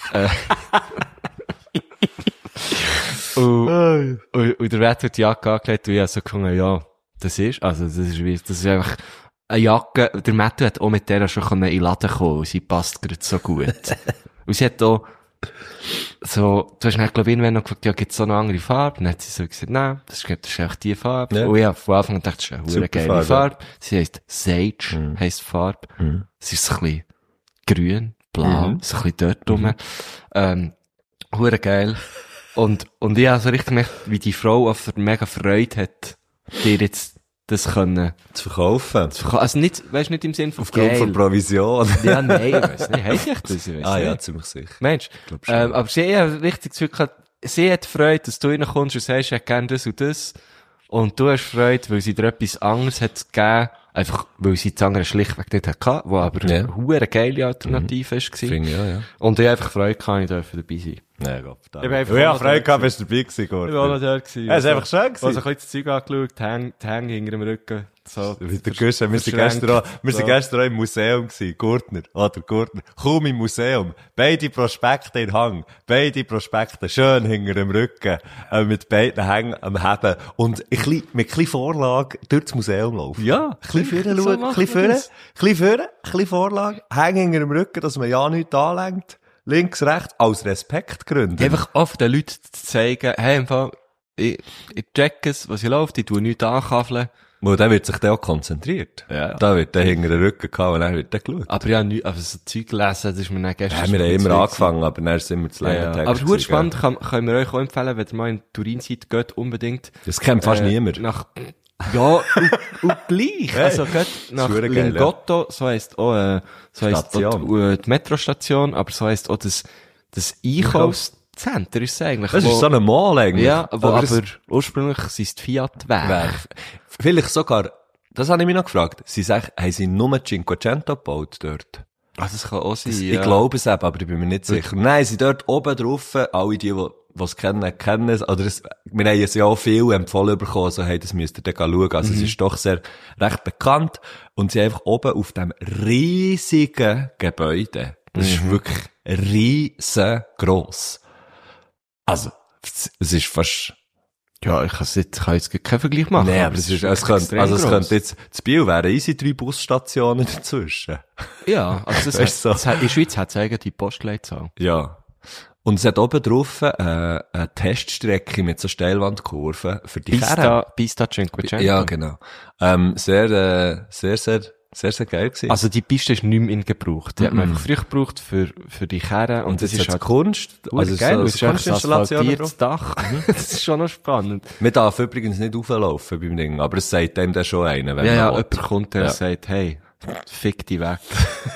[SPEAKER 1] Und der Wert wird die Jacke angelegt und ich habe so gefunden, ja, das ist einfach eine Jacke. Der Matthew hat auch mit der schon in den Laden kommen und sie passt gerade so gut. Und sie hat auch so, du hast dann, glaube ich, irgendwann noch gefragt, ja, gibt's so eine andere Farbe? Und dann hat sie so gesagt, nein, das ist echt die Farbe.
[SPEAKER 2] Ja.
[SPEAKER 1] Und ich habe von Anfang an gedacht, das ist eine
[SPEAKER 2] Super
[SPEAKER 1] geile
[SPEAKER 2] Farbe.
[SPEAKER 1] Farbe. Sie heisst Sage, heisst die Farbe. Sie ist so ein bisschen grün, blau, so ein bisschen dort rum. Hure geil. Und ich habe so richtig gemerkt, wie die Frau auch mega Freude hat, dir jetzt das können
[SPEAKER 2] Zu verkaufen.
[SPEAKER 1] also nicht, weißt nicht im Sinn von
[SPEAKER 2] Aufgrund
[SPEAKER 1] geil.
[SPEAKER 2] von Provision.
[SPEAKER 1] Ja, nein, ich weiss nicht. Heisst echt das? Ich weiss
[SPEAKER 2] Ah ja,
[SPEAKER 1] nicht.
[SPEAKER 2] ziemlich sicher.
[SPEAKER 1] Mensch,
[SPEAKER 2] glaub schon.
[SPEAKER 1] aber sie hat richtig das Gefühl gehabt, sie hat Freude, dass du reinkommst und sagst, ich hätte gerne das und das. Und du hast Freude, weil sie dir etwas anderes hat gegeben, einfach, weil sie das andere schlichtweg nicht hatte, wo aber
[SPEAKER 2] Ja.
[SPEAKER 1] eine hure geile Alternative war.
[SPEAKER 2] Finde ich, ja.
[SPEAKER 1] Und ich habe einfach Freude gehabt, ich durfte dabei sein.
[SPEAKER 2] Ja, Gott.
[SPEAKER 1] Ich bin einfach
[SPEAKER 2] Ja,
[SPEAKER 1] auch
[SPEAKER 2] Freude
[SPEAKER 1] dort
[SPEAKER 2] gehabt, bist du dabei gewesen,
[SPEAKER 1] Ich war auch
[SPEAKER 2] Gordon.
[SPEAKER 1] noch dort gewesen.
[SPEAKER 2] Ja, ist einfach schön gewesen.
[SPEAKER 1] Also, ich habe das Zeug angeschaut, die Hänge hinter dem Rücken, so.
[SPEAKER 2] Wie der Güsche, wir sind
[SPEAKER 1] verschränkt.
[SPEAKER 2] gestern auch im Museum gewesen, Gurtner. Kaum im Museum. Beide Prospekte in Hang. Beide Prospekte schön hinter dem Rücken, mit beiden Hängen am Heben. Und mit ein bisschen Vorlage durch das Museum laufen.
[SPEAKER 1] Ja.
[SPEAKER 2] Ein bisschen vorne
[SPEAKER 1] So
[SPEAKER 2] schauen,
[SPEAKER 1] machen
[SPEAKER 2] ein bisschen
[SPEAKER 1] wir
[SPEAKER 2] vorne,
[SPEAKER 1] das.
[SPEAKER 2] ein bisschen Vorlage, Hänge hinter dem Rücken, dass man ja nichts anlenkt. Links, rechts, aus Respektgründen.
[SPEAKER 1] Einfach oft den Leuten zu zeigen, hey, im Fall, ich check es, was hier läuft, ich tue nichts ankaffeln.
[SPEAKER 2] Weil der wird sich dann auch konzentriert.
[SPEAKER 1] Ja.
[SPEAKER 2] Da wird der hinter den Rücken gehauen und dann wird der geschaut.
[SPEAKER 1] Aber ja, nicht, aber so Zeug lesen, das ist mir dann gestern
[SPEAKER 2] Ja, wir haben
[SPEAKER 1] schon
[SPEAKER 2] immer
[SPEAKER 1] zu
[SPEAKER 2] angefangen, aber dann sind wir zu lange
[SPEAKER 1] Ja, ja.
[SPEAKER 2] Text
[SPEAKER 1] Aber gut
[SPEAKER 2] gewesen,
[SPEAKER 1] spannend, können wir euch auch empfehlen, wenn ihr mal in Turin seid, geht unbedingt.
[SPEAKER 2] Das kennt fast niemand.
[SPEAKER 1] Ja, und gleich.
[SPEAKER 2] Hey,
[SPEAKER 1] Also geht nach
[SPEAKER 2] ist verdammt geil,
[SPEAKER 1] Lingotto, so heisst auch,
[SPEAKER 2] Station.
[SPEAKER 1] die Metrostation, aber so heisst auch das Einkaufscenter ist es eigentlich.
[SPEAKER 2] Das ist so ein Mall eigentlich.
[SPEAKER 1] Ja, aber
[SPEAKER 2] das
[SPEAKER 1] ursprünglich sind es die Fiat-Werke.
[SPEAKER 2] vielleicht sogar, das habe ich mich noch gefragt, haben sie nur Cinquecento gebaut dort?
[SPEAKER 1] Ah, das kann auch sein,
[SPEAKER 2] Ich glaube es eben, aber ich bin mir nicht sicher. Nein, sie dort oben drauf, alle die es kennen es, oder wir haben es ja auch viel empfohlen bekommen, so, hey, das müsst ihr dann schauen. Also es ist doch recht bekannt. Und sie einfach oben auf dem riesigen Gebäude, das ist wirklich riesengroß. Also, es ist fast,
[SPEAKER 1] Ja, ich kann jetzt keinen Vergleich machen.
[SPEAKER 2] nee, aber es
[SPEAKER 1] extrem gross.
[SPEAKER 2] könnte jetzt, das Biel wären easy 3 Busstationen dazwischen.
[SPEAKER 1] Ja, also
[SPEAKER 2] Weißt du, so.
[SPEAKER 1] in der Schweiz hat es eigentlich die Postleitzahl.
[SPEAKER 2] Ja. Und es hat oben drauf eine Teststrecke mit so Steilwandkurven für die Karren.
[SPEAKER 1] Pista Cinquecento.
[SPEAKER 2] Ja, genau. Sehr geil gewesen.
[SPEAKER 1] Also die Piste ist nicht mehr in Gebrauch. Die hat man einfach früher gebraucht für die Kerren. Und das ist halt
[SPEAKER 2] Kunst.
[SPEAKER 1] also geil.
[SPEAKER 2] so
[SPEAKER 1] Das ist einfach ein
[SPEAKER 2] Kunstinstallation
[SPEAKER 1] asphaltiertes Dach. Das ist schon noch spannend.
[SPEAKER 2] Man darf übrigens nicht auflaufen beim Ding, aber es sagt dem dann schon einer, wenn
[SPEAKER 1] Ja,
[SPEAKER 2] man
[SPEAKER 1] ja,
[SPEAKER 2] will.
[SPEAKER 1] jemand kommt, der
[SPEAKER 2] Ja.
[SPEAKER 1] sagt, hey, fick dich weg.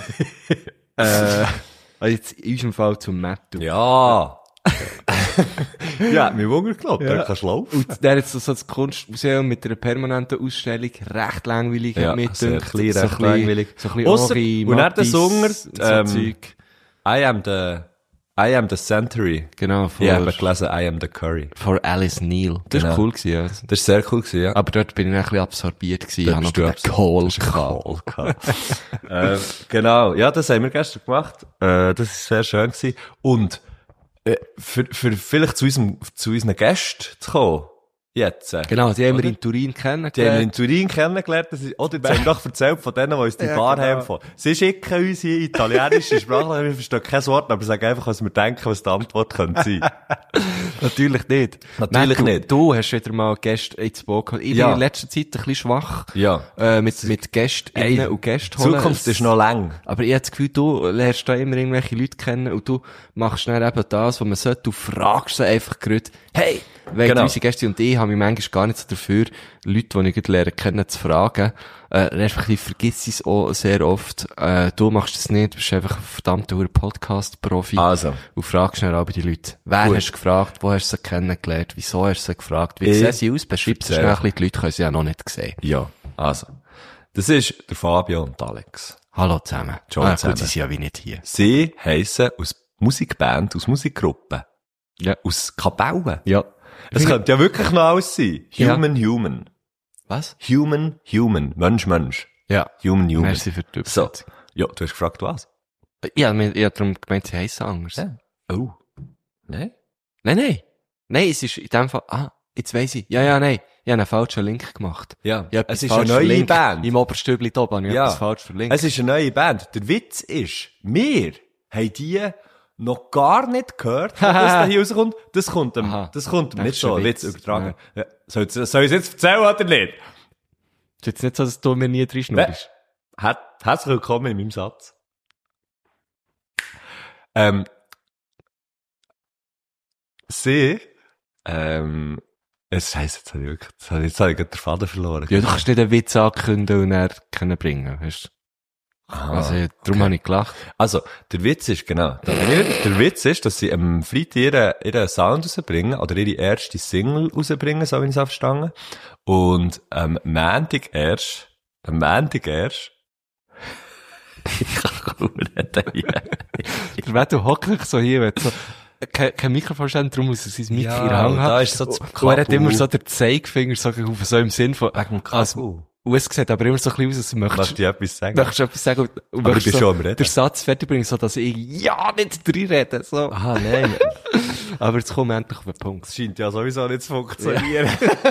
[SPEAKER 1] Jetzt in unserem Fall zum Matthew.
[SPEAKER 2] Ja. Ja, mir Wunder geglaubt,
[SPEAKER 1] Ja.
[SPEAKER 2] da kannst du laufen.
[SPEAKER 1] Und der hat so das Kunstmuseum mit einer permanenten Ausstellung, recht langweilig
[SPEAKER 2] Ja,
[SPEAKER 1] mit
[SPEAKER 2] sehr klein, recht langweilig.
[SPEAKER 1] So ein bisschen
[SPEAKER 2] Ausser-
[SPEAKER 1] Henri
[SPEAKER 2] und dann der
[SPEAKER 1] Matisse,
[SPEAKER 2] Sunger,
[SPEAKER 1] so Zeug.
[SPEAKER 2] I am the Century.
[SPEAKER 1] Genau,
[SPEAKER 2] Ich habe gelesen, I am the Curry.
[SPEAKER 1] vor Alice Neal. Das
[SPEAKER 2] Genau.
[SPEAKER 1] war cool gewesen, ja.
[SPEAKER 2] Das ist sehr cool gewesen, ja.
[SPEAKER 1] Aber dort bin ich ein bisschen absorbiert gewesen. Ich
[SPEAKER 2] Dort
[SPEAKER 1] habe noch
[SPEAKER 2] bist du
[SPEAKER 1] den Kohl gehabt.
[SPEAKER 2] Genau, ja, das haben wir gestern gemacht. Das ist sehr schön gewesen. Und für vielleicht zu unseren Gästen zu kommen, jetzt.
[SPEAKER 1] Genau, die haben wir
[SPEAKER 2] Oder?
[SPEAKER 1] in Turin
[SPEAKER 2] Die haben wir
[SPEAKER 1] kennengelernt.
[SPEAKER 2] in Turin kennengelernt. Oder sie haben doch erzählt von denen, die uns die Bar
[SPEAKER 1] genau.
[SPEAKER 2] haben. Sie schicken uns hier italienische Sprache, wir verstehen kein Wort, aber sagen einfach, was wir denken, was die Antwort könnte sein.
[SPEAKER 1] Natürlich nicht.
[SPEAKER 2] Natürlich
[SPEAKER 1] Nein,
[SPEAKER 2] nicht.
[SPEAKER 1] Du hast wieder mal Gäste ins Boot geholt. Ich bin in letzter Zeit ein bisschen schwach.
[SPEAKER 2] Ja.
[SPEAKER 1] Mit Gästinnen und Gästen
[SPEAKER 2] Die Zukunft ist noch lang.
[SPEAKER 1] Aber ich habe das Gefühl, du lernst da immer irgendwelche Leute kennen und du machst dann eben das, was man sollte. Du fragst sie einfach gerade, hey, weil
[SPEAKER 2] Genau.
[SPEAKER 1] unsere Gäste und ich haben mich manchmal gar nicht so dafür, Leute, die ich gerade lernen kennen, zu fragen. Respektive vergiss es auch sehr oft. Du machst das nicht, du bist einfach ein verdammter Podcast-Profi.
[SPEAKER 2] Also.
[SPEAKER 1] Und fragst dann auch bei den Leuten. Wer
[SPEAKER 2] Gut.
[SPEAKER 1] hast du gefragt? Wo hast du sie kennengelernt? Wieso hast du sie gefragt? Wie sehen sie aus? Beschreib sie schnell ein bisschen. Die Leute können sie ja noch nicht sehen.
[SPEAKER 2] Ja. Also. Das ist der Fabio und Alex.
[SPEAKER 1] Hallo zusammen.
[SPEAKER 2] Ciao
[SPEAKER 1] Gut,
[SPEAKER 2] zusammen.
[SPEAKER 1] sie sind ja wie nicht hier.
[SPEAKER 2] Sie heissen aus Musikband, aus Musikgruppen,
[SPEAKER 1] Ja.
[SPEAKER 2] aus Kapellen.
[SPEAKER 1] Ja.
[SPEAKER 2] Es könnte ja wirklich noch alles sein.
[SPEAKER 1] Ja.
[SPEAKER 2] Human.
[SPEAKER 1] Was?
[SPEAKER 2] Human. Mensch.
[SPEAKER 1] Ja.
[SPEAKER 2] Human.
[SPEAKER 1] Merci für die
[SPEAKER 2] So.
[SPEAKER 1] Übersetzung.
[SPEAKER 2] Ja, du hast gefragt, was?
[SPEAKER 1] Ich habe darum gemeint, sie heissen anders.
[SPEAKER 2] Ja. Oh. Nein?
[SPEAKER 1] Nein. Nein, es ist in dem Fall, jetzt weiss ich. Ja, nein. Ich habe einen falschen Link gemacht.
[SPEAKER 2] Ja.
[SPEAKER 1] Ich habe
[SPEAKER 2] Es
[SPEAKER 1] etwas
[SPEAKER 2] ist
[SPEAKER 1] falsch
[SPEAKER 2] eine neue
[SPEAKER 1] verlinkt.
[SPEAKER 2] Band.
[SPEAKER 1] Im Oberstübli da habe ich etwas falsch verlinkt.
[SPEAKER 2] Es ist eine neue Band. Der Witz ist, wir haben die noch gar nicht gehört, was da hier rauskommt. Das kommt dem
[SPEAKER 1] Aha.
[SPEAKER 2] nicht
[SPEAKER 1] ist
[SPEAKER 2] so
[SPEAKER 1] ein
[SPEAKER 2] Witz
[SPEAKER 1] Witz.
[SPEAKER 2] übertragen. Ja. Soll ich es jetzt erzählen oder nicht?
[SPEAKER 1] Ist jetzt nicht so, dass du mir nie reinschnurrst.
[SPEAKER 2] Herzlich willkommen in meinem Satz. Sie, es heisst, jetzt habe ich gerade den Faden verloren.
[SPEAKER 1] Ja, du kannst nicht einen Witz ankündigen und er können bringen, weißt du? Also, darum habe ich gelacht.
[SPEAKER 2] Also, der Witz ist, genau, der Witz ist, dass sie am Freitag ihren Sound rausbringen, oder ihre erste Single rausbringen, so wie ich es auch verstanden. Und, am Montag erst, ich kann kaum reden hier.
[SPEAKER 1] Der du hockst so hier, wenn du so, kein Mikrofon stehen, darum muss er sein Mikro in der Hand haben.
[SPEAKER 2] da ist so das
[SPEAKER 1] Und er hat
[SPEAKER 2] Kabel.
[SPEAKER 1] immer so den Zeigefinger so auf so im Sinn von,
[SPEAKER 2] Wegen dem
[SPEAKER 1] also, und es sieht aber immer so ein bisschen aus, als
[SPEAKER 2] Möchtest
[SPEAKER 1] möchtest
[SPEAKER 2] du etwas sagen?
[SPEAKER 1] möchtest du etwas sagen und
[SPEAKER 2] Aber ich
[SPEAKER 1] möchtest
[SPEAKER 2] bin
[SPEAKER 1] so
[SPEAKER 2] schon am Reden.
[SPEAKER 1] den Satz fertig bringen, so dass ich ja nicht reinrede, so.
[SPEAKER 2] Aha, nein.
[SPEAKER 1] Aber jetzt kommen wir endlich auf den Punkt.
[SPEAKER 2] Das scheint ja sowieso nicht zu funktionieren.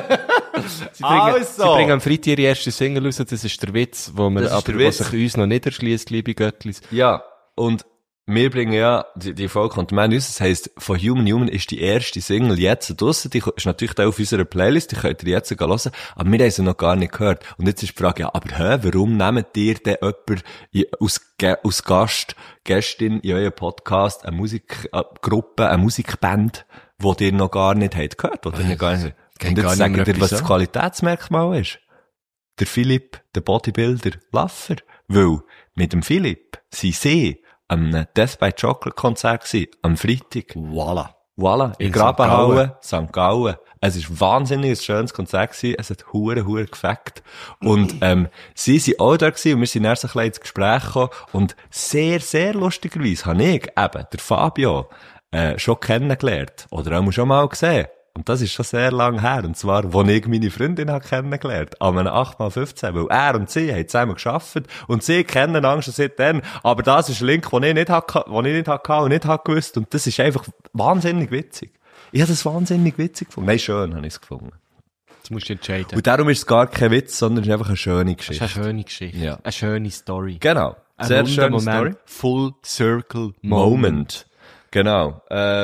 [SPEAKER 1] Sie bringen,
[SPEAKER 2] Also.
[SPEAKER 1] sie bringen am Freitag ihre erste Single raus, das ist der Witz, wo man,
[SPEAKER 2] Das ist
[SPEAKER 1] aber
[SPEAKER 2] der Witz.
[SPEAKER 1] was sich uns noch nicht erschliesst, liebe Göttlis.
[SPEAKER 2] Ja, und wir bringen ja, die Folge kommt am Ende raus, das heisst, von Human ist die erste Single jetzt draussen, die ist natürlich da auf unserer Playlist, die könnt ihr jetzt hören, aber wir haben sie noch gar nicht gehört. Und jetzt ist die Frage, ja, aber warum nehmt ihr denn jemanden aus Gästin in eurem Podcast, eine Musikgruppe, eine Musikband, die ihr noch gar nicht habt gehört, oder ihr gar nicht, und jetzt sagt ihr, was das Qualitätsmerkmal ist? Der Philipp, der Bodybuilder, Laffer. Weil mit dem Philipp sind sie am Death by Chocolate Konzert gsi, am Freitag. Voilà. In
[SPEAKER 1] In
[SPEAKER 2] Grabenhalle, St. Gallen. Es ist wahnsinnig ein schönes Konzert gsi. Es hat hure gefackt. Und, sie sind auch da gsi und wir sind erst ein bisschen ins Gespräch gekommen. Und sehr, sehr lustigerweise habe ich eben, der Fabio, schon kennengelernt. Oder auch schon mal gesehen. Und das ist schon sehr lang her. Und zwar, wo ich meine Freundin habe kennengelernt. An einem 8x15. Weil er und sie haben zusammen gearbeitet. Und sie kennen ihn schon seitdem. Aber das ist ein Link, den ich nicht hatte und nicht gewusst. Und das ist einfach wahnsinnig witzig. Ich habe das wahnsinnig witzig gefunden. Nein, schön habe ich es gefunden.
[SPEAKER 1] Jetzt musst du entscheiden.
[SPEAKER 2] Und darum ist es gar kein Witz, sondern es ist einfach eine schöne
[SPEAKER 1] Das ist
[SPEAKER 2] Geschichte.
[SPEAKER 1] eine schöne Geschichte.
[SPEAKER 2] Ja.
[SPEAKER 1] Eine schöne Story.
[SPEAKER 2] Genau.
[SPEAKER 1] Ein
[SPEAKER 2] Sehr
[SPEAKER 1] runder
[SPEAKER 2] schöne
[SPEAKER 1] Moment.
[SPEAKER 2] Story.
[SPEAKER 1] Full Circle
[SPEAKER 2] Moment. Genau.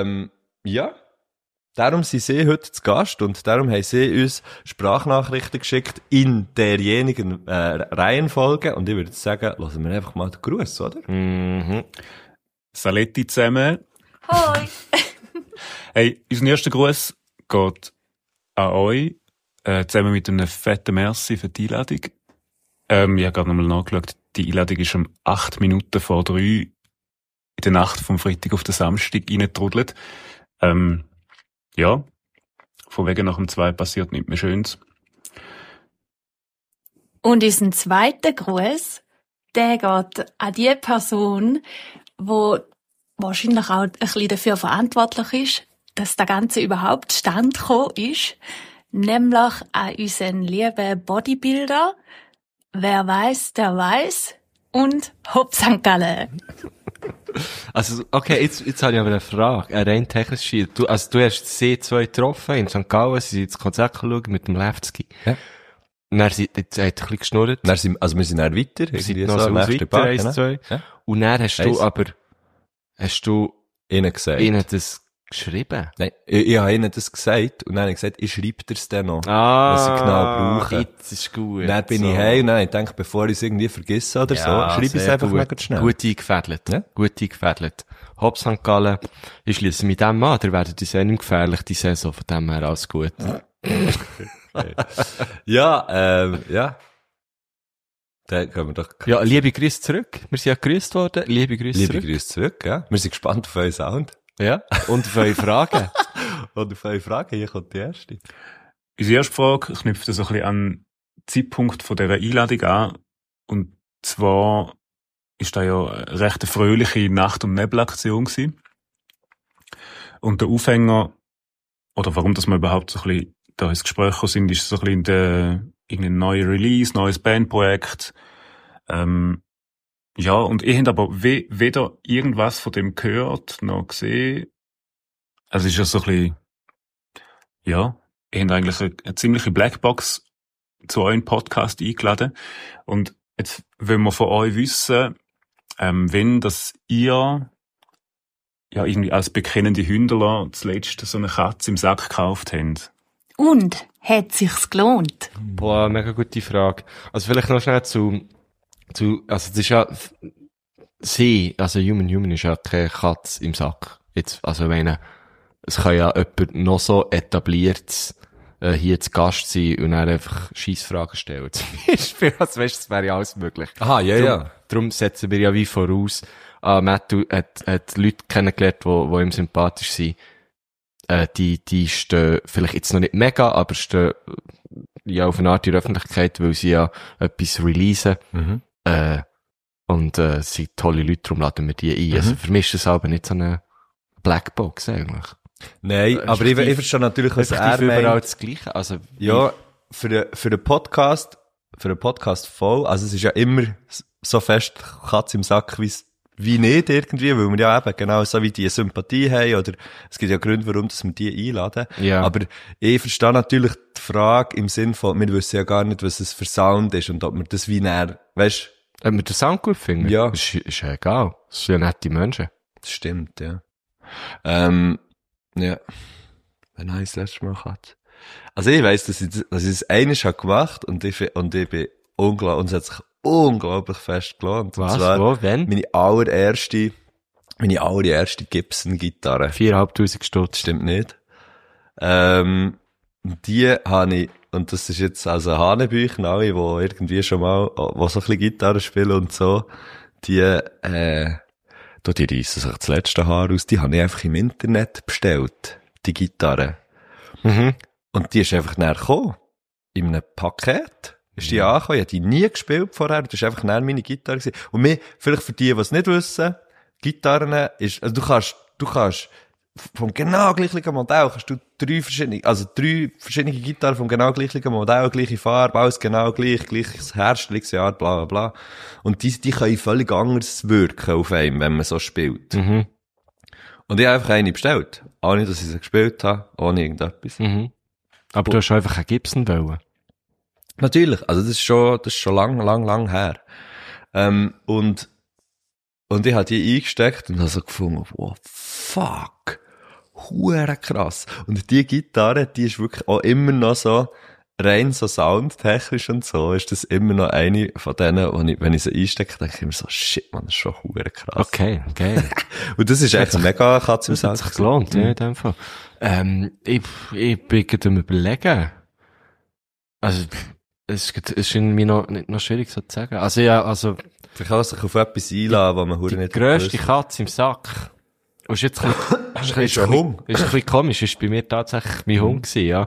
[SPEAKER 2] Ja. Darum sind sie heute zu Gast und darum haben sie uns Sprachnachrichten geschickt in derjenigen Reihenfolge. Und ich würde jetzt sagen, lassen wir einfach mal den Gruß, oder?
[SPEAKER 1] Mhm.
[SPEAKER 5] Saletti zusammen.
[SPEAKER 6] Hoi.
[SPEAKER 5] Hey, unser erster Gruß geht an euch, zusammen mit einem fetten Merci für die Einladung. Ich habe gerade nochmal nachgeschaut, die Einladung ist um 8 Minuten vor 3 in der Nacht vom Freitag auf den Samstag reingetrudelt. Ja, von wegen nach dem 2 passiert nichts mehr Schönes.
[SPEAKER 6] Und unser zweiter Gruß, der geht an die Person, die wahrscheinlich auch ein bisschen dafür verantwortlich ist, dass das Ganze überhaupt zustande gekommen ist, nämlich an unseren lieben Bodybuilder. Wer weiß, der weiß. Und Hopp St. Gallen.
[SPEAKER 1] Also, okay, jetzt habe ich aber eine Frage. Eine rein technische. Du hast sie zwei getroffen in St. Gallen, sie sind ins Konzert geschaut mit dem Lewski.
[SPEAKER 2] Ja.
[SPEAKER 1] Und dann hat er ein bisschen geschnurrt.
[SPEAKER 2] Wir sind dann weiter.
[SPEAKER 1] Wir sind
[SPEAKER 2] irgendwie
[SPEAKER 1] noch so
[SPEAKER 2] nächste
[SPEAKER 1] weiter,
[SPEAKER 2] Park,
[SPEAKER 1] 1, 2.
[SPEAKER 2] Ja.
[SPEAKER 1] Und dann hast du
[SPEAKER 2] Eins.
[SPEAKER 1] aber,
[SPEAKER 2] Ihnen gesagt.
[SPEAKER 1] ihnen das Geschrieben?
[SPEAKER 2] Nein, ich habe ihnen das gesagt und dann habe ich gesagt, ich schreibe dir's dann noch, was ich genau brauche.
[SPEAKER 1] Jetzt ist gut.
[SPEAKER 2] Dann bin ich heim und dann habe ich gedacht, bevor ich es irgendwie vergesse oder so, schreibe ich es einfach
[SPEAKER 1] gut.
[SPEAKER 2] mega schnell.
[SPEAKER 1] Gut eingefädelt.
[SPEAKER 2] Ja?
[SPEAKER 1] Gut eingefädelt. Hopp St. Gallen, ich schließe mit dem an, ihr werdet uns eh nicht gefährlich, die Saison, von dem her alles gut.
[SPEAKER 2] Ja. Dann können wir doch...
[SPEAKER 1] Ja, liebe Grüße zurück. Wir sind ja gegrüßt worden. Liebe Grüße
[SPEAKER 2] Liebe
[SPEAKER 1] zurück.
[SPEAKER 2] Grüße zurück, ja. Wir sind gespannt auf euren Sound.
[SPEAKER 1] Ja. Und auf eure Fragen.
[SPEAKER 2] Und auf eure Frage, hier kommt die erste.
[SPEAKER 5] Unsere erste Frage knüpft so ein bisschen an den Zeitpunkt von dieser Einladung an. Und zwar ist da ja eine recht fröhliche Nacht- und Nebelaktion gewesen. Und der Aufhänger, oder warum dass wir überhaupt so ein bisschen da ins Gespräch gekommen sind, ist so ein bisschen irgendein neuer Release, neues Bandprojekt. Ja, und ich habe aber weder irgendwas von dem gehört, noch gesehen. Also es ist ja so ein bisschen, ja, ich habe eigentlich eine ziemliche Blackbox zu eurem Podcast eingeladen. Und jetzt wollen wir von euch wissen, wenn dass ihr ja irgendwie als bekennende Hündler zuletzt so eine Katze im Sack gekauft habt.
[SPEAKER 6] Und? Hat sich's gelohnt?
[SPEAKER 1] Boah, mega gute Frage. Also vielleicht noch schnell also das ist ja, also Human ist ja keine Katze im Sack. Jetzt, also wenn, es kann ja jemand noch so etabliert hier zu Gast sein und dann einfach Scheissfragen stellen. Zum Beispiel, also weißt, das wäre ja alles möglich.
[SPEAKER 2] Aha, ja.
[SPEAKER 1] Darum setzen wir ja wie voraus, Matthew hat Leute kennengelernt, die ihm sympathisch sind. Die stehen vielleicht jetzt noch nicht mega, aber stehen ja auf eine Art in der Öffentlichkeit, weil sie ja etwas releasen.
[SPEAKER 2] Mhm.
[SPEAKER 1] Und sind tolle Leute, darum laden wir die ein. Also für mich ist das aber nicht so eine Blackbox eigentlich.
[SPEAKER 2] Nein, aber ich verstehe natürlich, was er
[SPEAKER 1] überall
[SPEAKER 2] meint.
[SPEAKER 1] das Gleiche. Also,
[SPEAKER 2] Ja, für den Podcast voll, also es ist ja immer so fest Katz im Sack, wie nicht irgendwie, weil wir ja eben genau so wie die Sympathie haben, oder es gibt ja Gründe, warum dass wir die einladen.
[SPEAKER 1] Ja.
[SPEAKER 2] Aber ich verstehe natürlich die Frage im Sinn von, wir wissen ja gar nicht, was es für Sound ist und ob wir das wie näher, weißt du?
[SPEAKER 1] ob wir den Sound gut finden?
[SPEAKER 2] Ja.
[SPEAKER 1] Ist ja egal. Das sind ja nette Menschen.
[SPEAKER 2] Das stimmt, ja. Ja. Wann habe ich das letzte Mal gehabt? Also ich weiss, dass ich es einmal habe gemacht und ich bin unglaublich, und es hat sich unglaublich fest gelohnt.
[SPEAKER 1] Was?
[SPEAKER 2] Und zwar
[SPEAKER 1] Wo? Wenn?
[SPEAKER 2] meine allererste Gibson-Gitarre.
[SPEAKER 1] 4'500 Stutz.
[SPEAKER 2] Stimmt nicht. Die habe ich, und das ist jetzt also Hanebüchen, alle, die irgendwie schon mal, die so ein bisschen Gitarre spielen und so, die reissen sich das letzte Haar aus, die habe ich einfach im Internet bestellt, die Gitarre.
[SPEAKER 1] Mhm.
[SPEAKER 2] Und die ist einfach näher gekommen. In einem Paket. Ist die angekommen. Ich habe die nie gespielt vorher. Das ist einfach näher meine Gitarre gewesen. Und mir, vielleicht für die, die es nicht wissen, Gitarren ist, also du kannst vom genau gleichen Modell kannst du drei verschiedene Gitarren vom genau gleichen Modell, gleiche Farbe, alles genau gleich, gleiches Herstellungsjahr, bla, bla, bla. Und die können völlig anders wirken auf einem, wenn man so spielt.
[SPEAKER 1] Mhm.
[SPEAKER 2] Und ich habe einfach eine bestellt. Ohne, dass ich sie gespielt habe, ohne irgendetwas.
[SPEAKER 1] Mhm. Aber du hast einfach einen Gibson wollen.
[SPEAKER 2] Natürlich, also das ist schon lang her. Und ich habe die eingesteckt und habe so gefunden, wow, fuck, hure krass. Und die Gitarre, die ist wirklich auch immer noch so, rein so soundtechnisch und so, ist das immer noch eine von denen, wenn ich sie einstecke, denke ich immer so, shit, man, das ist schon hure krass.
[SPEAKER 1] Okay, geil.
[SPEAKER 2] Und das ist echt mega Katz im
[SPEAKER 1] Das hat
[SPEAKER 2] Sack.
[SPEAKER 1] sich gelohnt, ja, in dem Fall. Ich bin gerade am Überlegen. Also, es ist irgendwie noch schwierig so zu sagen. Also, ja, also,
[SPEAKER 2] Vielleicht kann man sich auf etwas einladen, was man hure
[SPEAKER 1] die
[SPEAKER 2] nicht
[SPEAKER 1] grösste
[SPEAKER 2] gewusst.
[SPEAKER 1] Katze im Sack. Und ist jetzt
[SPEAKER 2] Ist ein Hund.
[SPEAKER 1] Ist ein bisschen komisch, ist bei mir tatsächlich mein Hund gewesen, ja.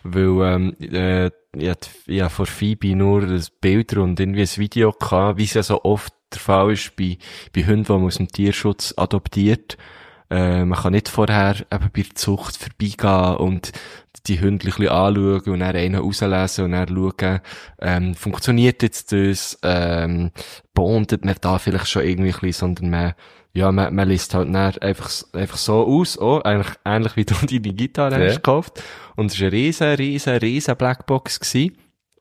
[SPEAKER 1] Weil, ich hab vor Phoebe nur das Bilder und irgendwie ein Video gehabt, wie es ja so oft der Fall ist bei Hunden, die man aus dem Tierschutz adoptiert. Man kann nicht vorher eben bei der Zucht vorbeigehen und die Hunde ein bisschen anschauen und dann einen rauslesen und dann schauen, funktioniert jetzt das, bondet man da vielleicht schon irgendwie ein bisschen, sondern man liest halt dann einfach so aus, eigentlich ähnlich wie du deine Gitarre hast gekauft. Und es war eine riesen Blackbox gewesen.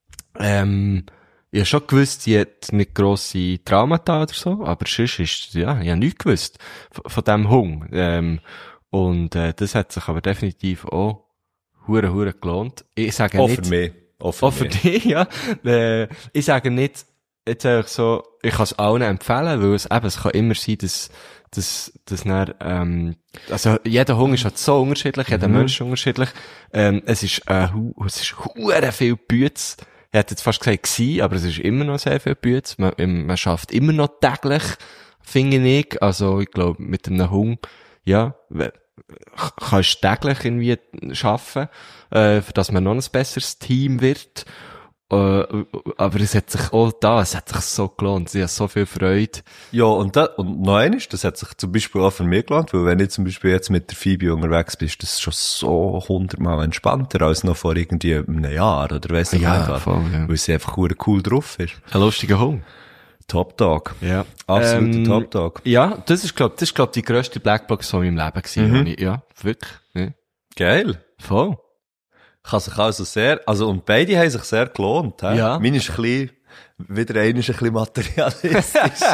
[SPEAKER 1] Ich habe schon gewusst, die hat nicht grosse Traumata oder so, aber sonst ist, ja, ich habe nichts gewusst von diesem Hund. Und das hat sich aber definitiv auch hure gelohnt. Ich sage
[SPEAKER 2] Auch
[SPEAKER 1] nicht...
[SPEAKER 2] für mich.
[SPEAKER 1] Auch für dich, ja. Ich sage nicht, jetzt eigentlich so, ich kann es allen empfehlen, weil es kann immer sein, dass dann, also jeder Hunger ist halt so unterschiedlich, jeder Mensch ist unterschiedlich. Es ist hure viel Bütz. Ich hätte jetzt fast gesagt gewesen, aber es ist immer noch sehr viel Bütz. Man schafft immer noch täglich, finde ich. Also ich glaube, mit einem Hunger, ja, kannst du täglich irgendwie schaffen, für dass man noch ein besseres Team wird. Aber es hat sich so gelohnt. Sie hat so viel Freude.
[SPEAKER 2] Ja, und noch eines, das hat sich zum Beispiel auch für mich gelohnt, weil wenn ich zum Beispiel jetzt mit der Phoebe unterwegs bin, ist das schon so 100-mal entspannter als noch vor irgendwie einem Jahr, oder weiss ich nicht was.
[SPEAKER 1] Voll, ja.
[SPEAKER 2] Weil sie einfach cool drauf ist.
[SPEAKER 1] Ein lustiger Hund.
[SPEAKER 2] Top Dog.
[SPEAKER 1] Ja.
[SPEAKER 2] Absoluter Top Dog.
[SPEAKER 1] Ja, das ist glaub die grösste Blackbox so in meinem Leben gewesen. Ja, wirklich. Ja.
[SPEAKER 2] Geil.
[SPEAKER 1] Voll.
[SPEAKER 2] Kann sich also und beide haben sich sehr gelohnt, he?
[SPEAKER 1] Ja.
[SPEAKER 2] Meine ist wieder ein bisschen materialistisch.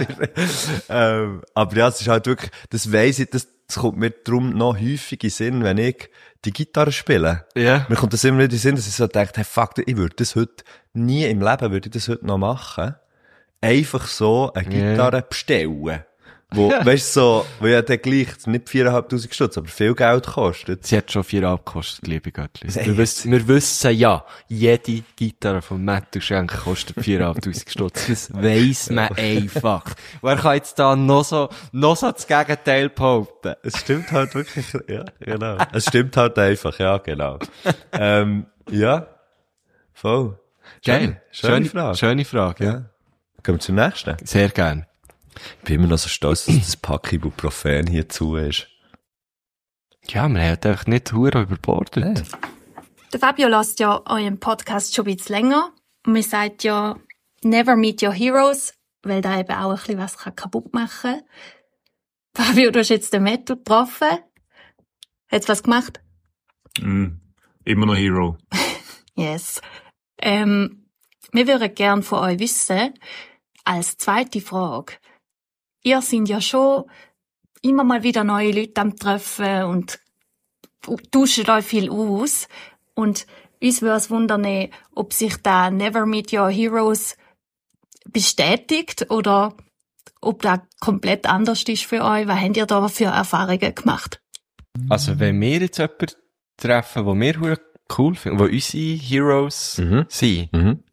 [SPEAKER 2] Aber ja, es ist halt wirklich, das weiss ich, das kommt mir darum noch häufig in den Sinn, wenn ich die Gitarre spiele.
[SPEAKER 1] Ja.
[SPEAKER 2] Mir kommt das immer nicht in den Sinn, dass ich so denke, hey, fuck, ich würde das heute, nie im Leben würde ich das heute noch machen. Einfach so eine Gitarre bestellen. Wo, weißt du, so, wo ja dann gleich nicht 4'500 Stutz, aber viel Geld kostet.
[SPEAKER 1] Sie hat schon 4,5 gekostet, liebe Göttli. Wir wissen ja, jede Gitarre von Matthew Schenk kostet 4'500 Stutz. Das weiss man einfach. Wer kann jetzt da noch so das Gegenteil behaupten?
[SPEAKER 2] Es stimmt halt wirklich, ja, genau. Es stimmt halt einfach, ja, genau. Ja, voll.
[SPEAKER 1] Geil.
[SPEAKER 2] Schöne Frage.
[SPEAKER 1] Schöne Frage, ja.
[SPEAKER 2] Kommen wir zum nächsten.
[SPEAKER 1] Sehr gern.
[SPEAKER 2] Ich bin immer noch so stolz, dass das Pack Ibuprofen hier zu ist.
[SPEAKER 1] Ja, man hat einfach nicht hure überbordet.
[SPEAKER 2] Ja.
[SPEAKER 6] Der Fabio lässt ja euren Podcast schon ein bisschen länger. Und man sagt ja, never meet your heroes, weil da eben auch ein bisschen was kaputt machen kann. Fabio, du hast jetzt den Matthew getroffen. Hat's was gemacht?
[SPEAKER 5] Immer noch Hero.
[SPEAKER 6] Yes. Wir würden gern von euch wissen, als zweite Frage, ihr seid ja schon immer mal wieder neue Leute am Treffen und tauscht euch viel aus. Und uns würde es wundern, ob sich da Never Meet Your Heroes bestätigt oder ob das komplett anders ist für euch. Was habt ihr da für Erfahrungen gemacht?
[SPEAKER 1] Also, wenn wir jetzt jemanden treffen, den wir hure cool finden, wo unsere Heroes sind.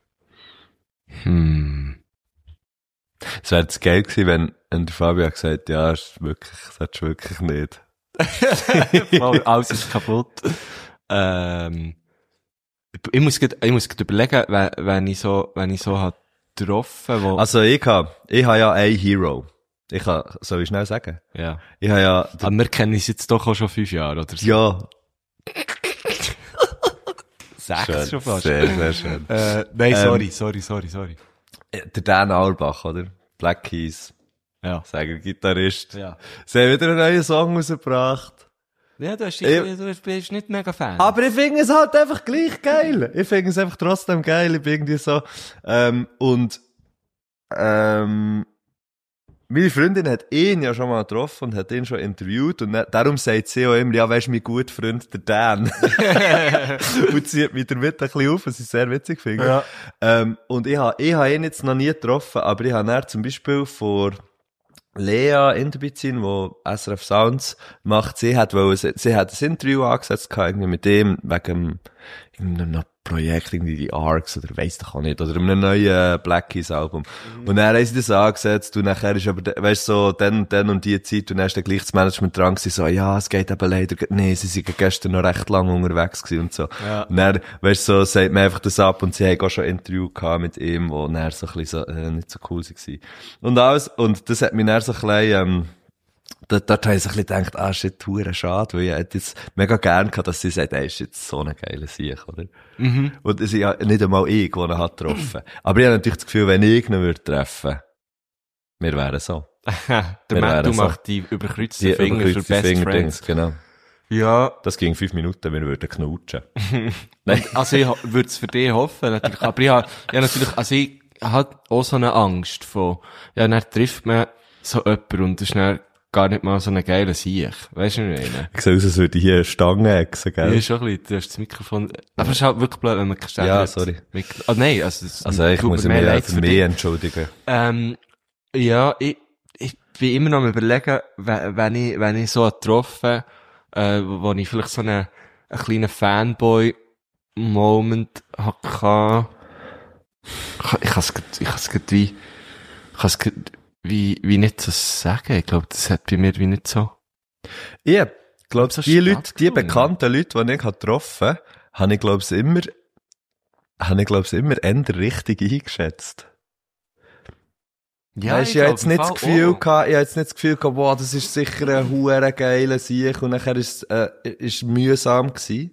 [SPEAKER 2] Es wäre jetzt geil gewesen, wenn der Fabio gesagt hätte, ja, das hättest du wirklich nicht.
[SPEAKER 1] Alles ist kaputt. Ich muss grad überlegen, wenn ich so hat getroffen, wo...
[SPEAKER 2] Also ich habe ja einen Hero. Soll ich schnell sagen?
[SPEAKER 1] Ja.
[SPEAKER 2] Ich habe ja...
[SPEAKER 1] Aber wir kennen uns jetzt doch auch schon 5 Jahre, oder so?
[SPEAKER 2] Ja.
[SPEAKER 1] 6 schon fast.
[SPEAKER 2] Sehr, sehr schön.
[SPEAKER 1] Nein, sorry.
[SPEAKER 2] Der Dan Auerbach, oder? Black Keys.
[SPEAKER 1] Ja.
[SPEAKER 2] Sänger-Gitarrist.
[SPEAKER 1] Ja.
[SPEAKER 2] Sie haben wieder einen neuen Song rausgebracht.
[SPEAKER 1] Ja, du bist nicht mega Fan.
[SPEAKER 2] Aber ich finde es halt einfach gleich geil. Ich finde es einfach trotzdem geil. Ich bin irgendwie so, meine Freundin hat ihn ja schon mal getroffen und hat ihn schon interviewt und darum sagt sie auch immer, ja, weisst du, mein guter Freund, der Dan. Und zieht mich damit ein bisschen auf, was ich sehr witzig finde. Ja. Und ich habe ihn jetzt noch nie getroffen, aber ich habe zum Beispiel vor Lea Interbizin, wo SRF Sounds macht, sie hat ein Interview angesetzt irgendwie mit dem wegen einem Projekt, irgendwie die Arcs oder weiss doch auch nicht, oder einem neuen Black Keys Album. Und dann haben sie das angesetzt und nachher ist aber, weißt du, so, dann und die Zeit und dann ist dann gleich das Management dran gewesen, so, ja, es geht eben leider, nee, sie sind gestern noch recht lang unterwegs gewesen und so. Ja. Und dann, weißt du, so, sagt man einfach das ab und sie haben auch schon ein Interview gehabt mit ihm, wo dann so ein bisschen so, nicht so cool war. Und das hat mich dann so ein bisschen, dort habe ich so ein bisschen gedacht, shit, hure schade, weil ich hätte jetzt mega gern gehabt, dass sie sagt, ist jetzt so eine geile Sieg, oder? Mhm. Und es ist ja nicht einmal ich, der ihn hat getroffen. Aber ich habe natürlich das Gefühl, wenn ich ihn würde treffen, wir wären so.
[SPEAKER 1] Der Matthew macht die überkreuzten Finger für Best Friends.
[SPEAKER 2] Genau.
[SPEAKER 1] Ja.
[SPEAKER 2] Das ging 5 Minuten, wir würden knutschen.
[SPEAKER 1] Nein. Also ich würde es für dich hoffen, natürlich. Aber ich habe auch so eine Angst von, ja, dann trifft man so jemanden und das ist dann gar nicht mal so einen geilen Sieg. Weißt du, was ich meine?
[SPEAKER 2] Ich sehe aus, als würde ich hier eine Stange exen, gell?
[SPEAKER 1] Ja, schon ein bisschen. Du hast das Mikrofon, aber es ist halt wirklich blöd, wenn man keine Ständer
[SPEAKER 2] Ja,
[SPEAKER 1] hat.
[SPEAKER 2] sorry.
[SPEAKER 1] Nein, also
[SPEAKER 2] Ich
[SPEAKER 1] tut
[SPEAKER 2] muss
[SPEAKER 1] mir
[SPEAKER 2] mich
[SPEAKER 1] leid
[SPEAKER 2] für
[SPEAKER 1] für
[SPEAKER 2] mich
[SPEAKER 1] dich.
[SPEAKER 2] entschuldigen.
[SPEAKER 1] Ja, ich bin immer noch am überlegen, wenn ich so getroffen, wo ich vielleicht so einen kleinen Fanboy-Moment hatte, ich kann es wie nicht so sagen. Ich glaube, das hat bei mir wie nicht so.
[SPEAKER 2] Ich glaube,
[SPEAKER 1] So
[SPEAKER 2] die Leute, die
[SPEAKER 1] stattgefunden.
[SPEAKER 2] bekannten Leute, die ich getroffen habe, ich glaube, immer eher richtig eingeschätzt.
[SPEAKER 1] Ja,
[SPEAKER 2] Weisst, ich habe jetzt nicht das Gefühl gehabt, wow, das ist sicher ein huere geiler Sieg, und nachher ist mühsam gewesen.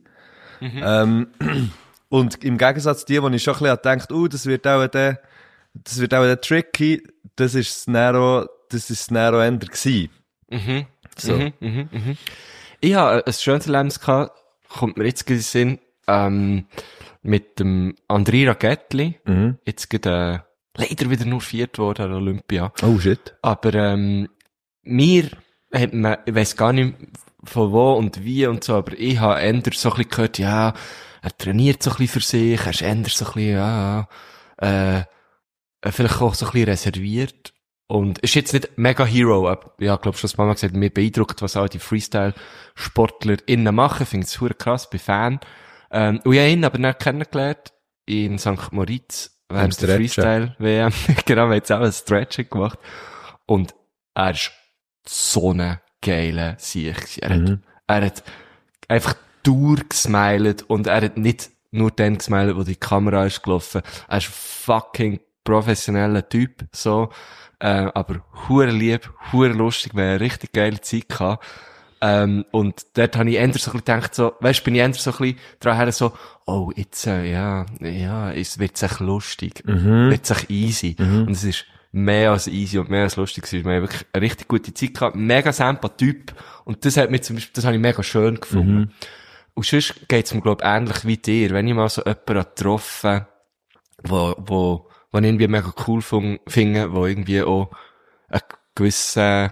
[SPEAKER 2] Und im Gegensatz zu dir, wo ich schon ein bisschen gedacht, das wird auch der tricky, das ist das Nero eher gewesen. So.
[SPEAKER 1] Ich habe ein schönes Erlebnis gehabt, kommt mir jetzt in den Sinn, mit dem André Ragettli. Jetzt gerade, leider wieder nur Viert worden an der Olympia.
[SPEAKER 2] Oh shit.
[SPEAKER 1] Aber, mir hat man, ich weiss gar nicht von wo und wie und so, aber ich habe eher so ein bisschen gehört, ja, er trainiert so ein bisschen für sich, er ist eher so ein bisschen, vielleicht auch so ein bisschen reserviert. Und ist jetzt nicht mega Hero, aber ja, glaub schon, das Mama gesagt, mir beeindruckt, was all die Freestyle-SportlerInnen machen, finde es super krass, bin Fan. Und ich habe ihn aber nicht kennengelernt, in St. Moritz, während der Freestyle-WM. Genau, wir haben jetzt auch ein Stretching gemacht. Und er ist so ein geiler Sieg. Er hat einfach durchgesmilet, und er hat nicht nur dann gesmilet, wo die Kamera ist gelaufen. Er ist ein fucking professioneller Typ, so. Aber hure lieb, hure lustig, wir haben eine richtig geile Zeit gehabt. Und dort habe ich eher so ein bisschen gedacht, so, weißt, bin ich eher so ein bisschen dran her, so, oh, jetzt, es wird sich lustig, wird sich easy. Und es ist mehr als easy und mehr als lustig. Wir haben wirklich eine richtig gute Zeit gehabt, mega Sampa-Typ. Und das hat mich zum Beispiel, das habe ich mega schön gefunden. Und sonst geht's mir, glaub ich, ähnlich wie dir. Wenn ich mal so jemanden getroffen, wo ich irgendwie mega cool finde, wo irgendwie auch einen gewissen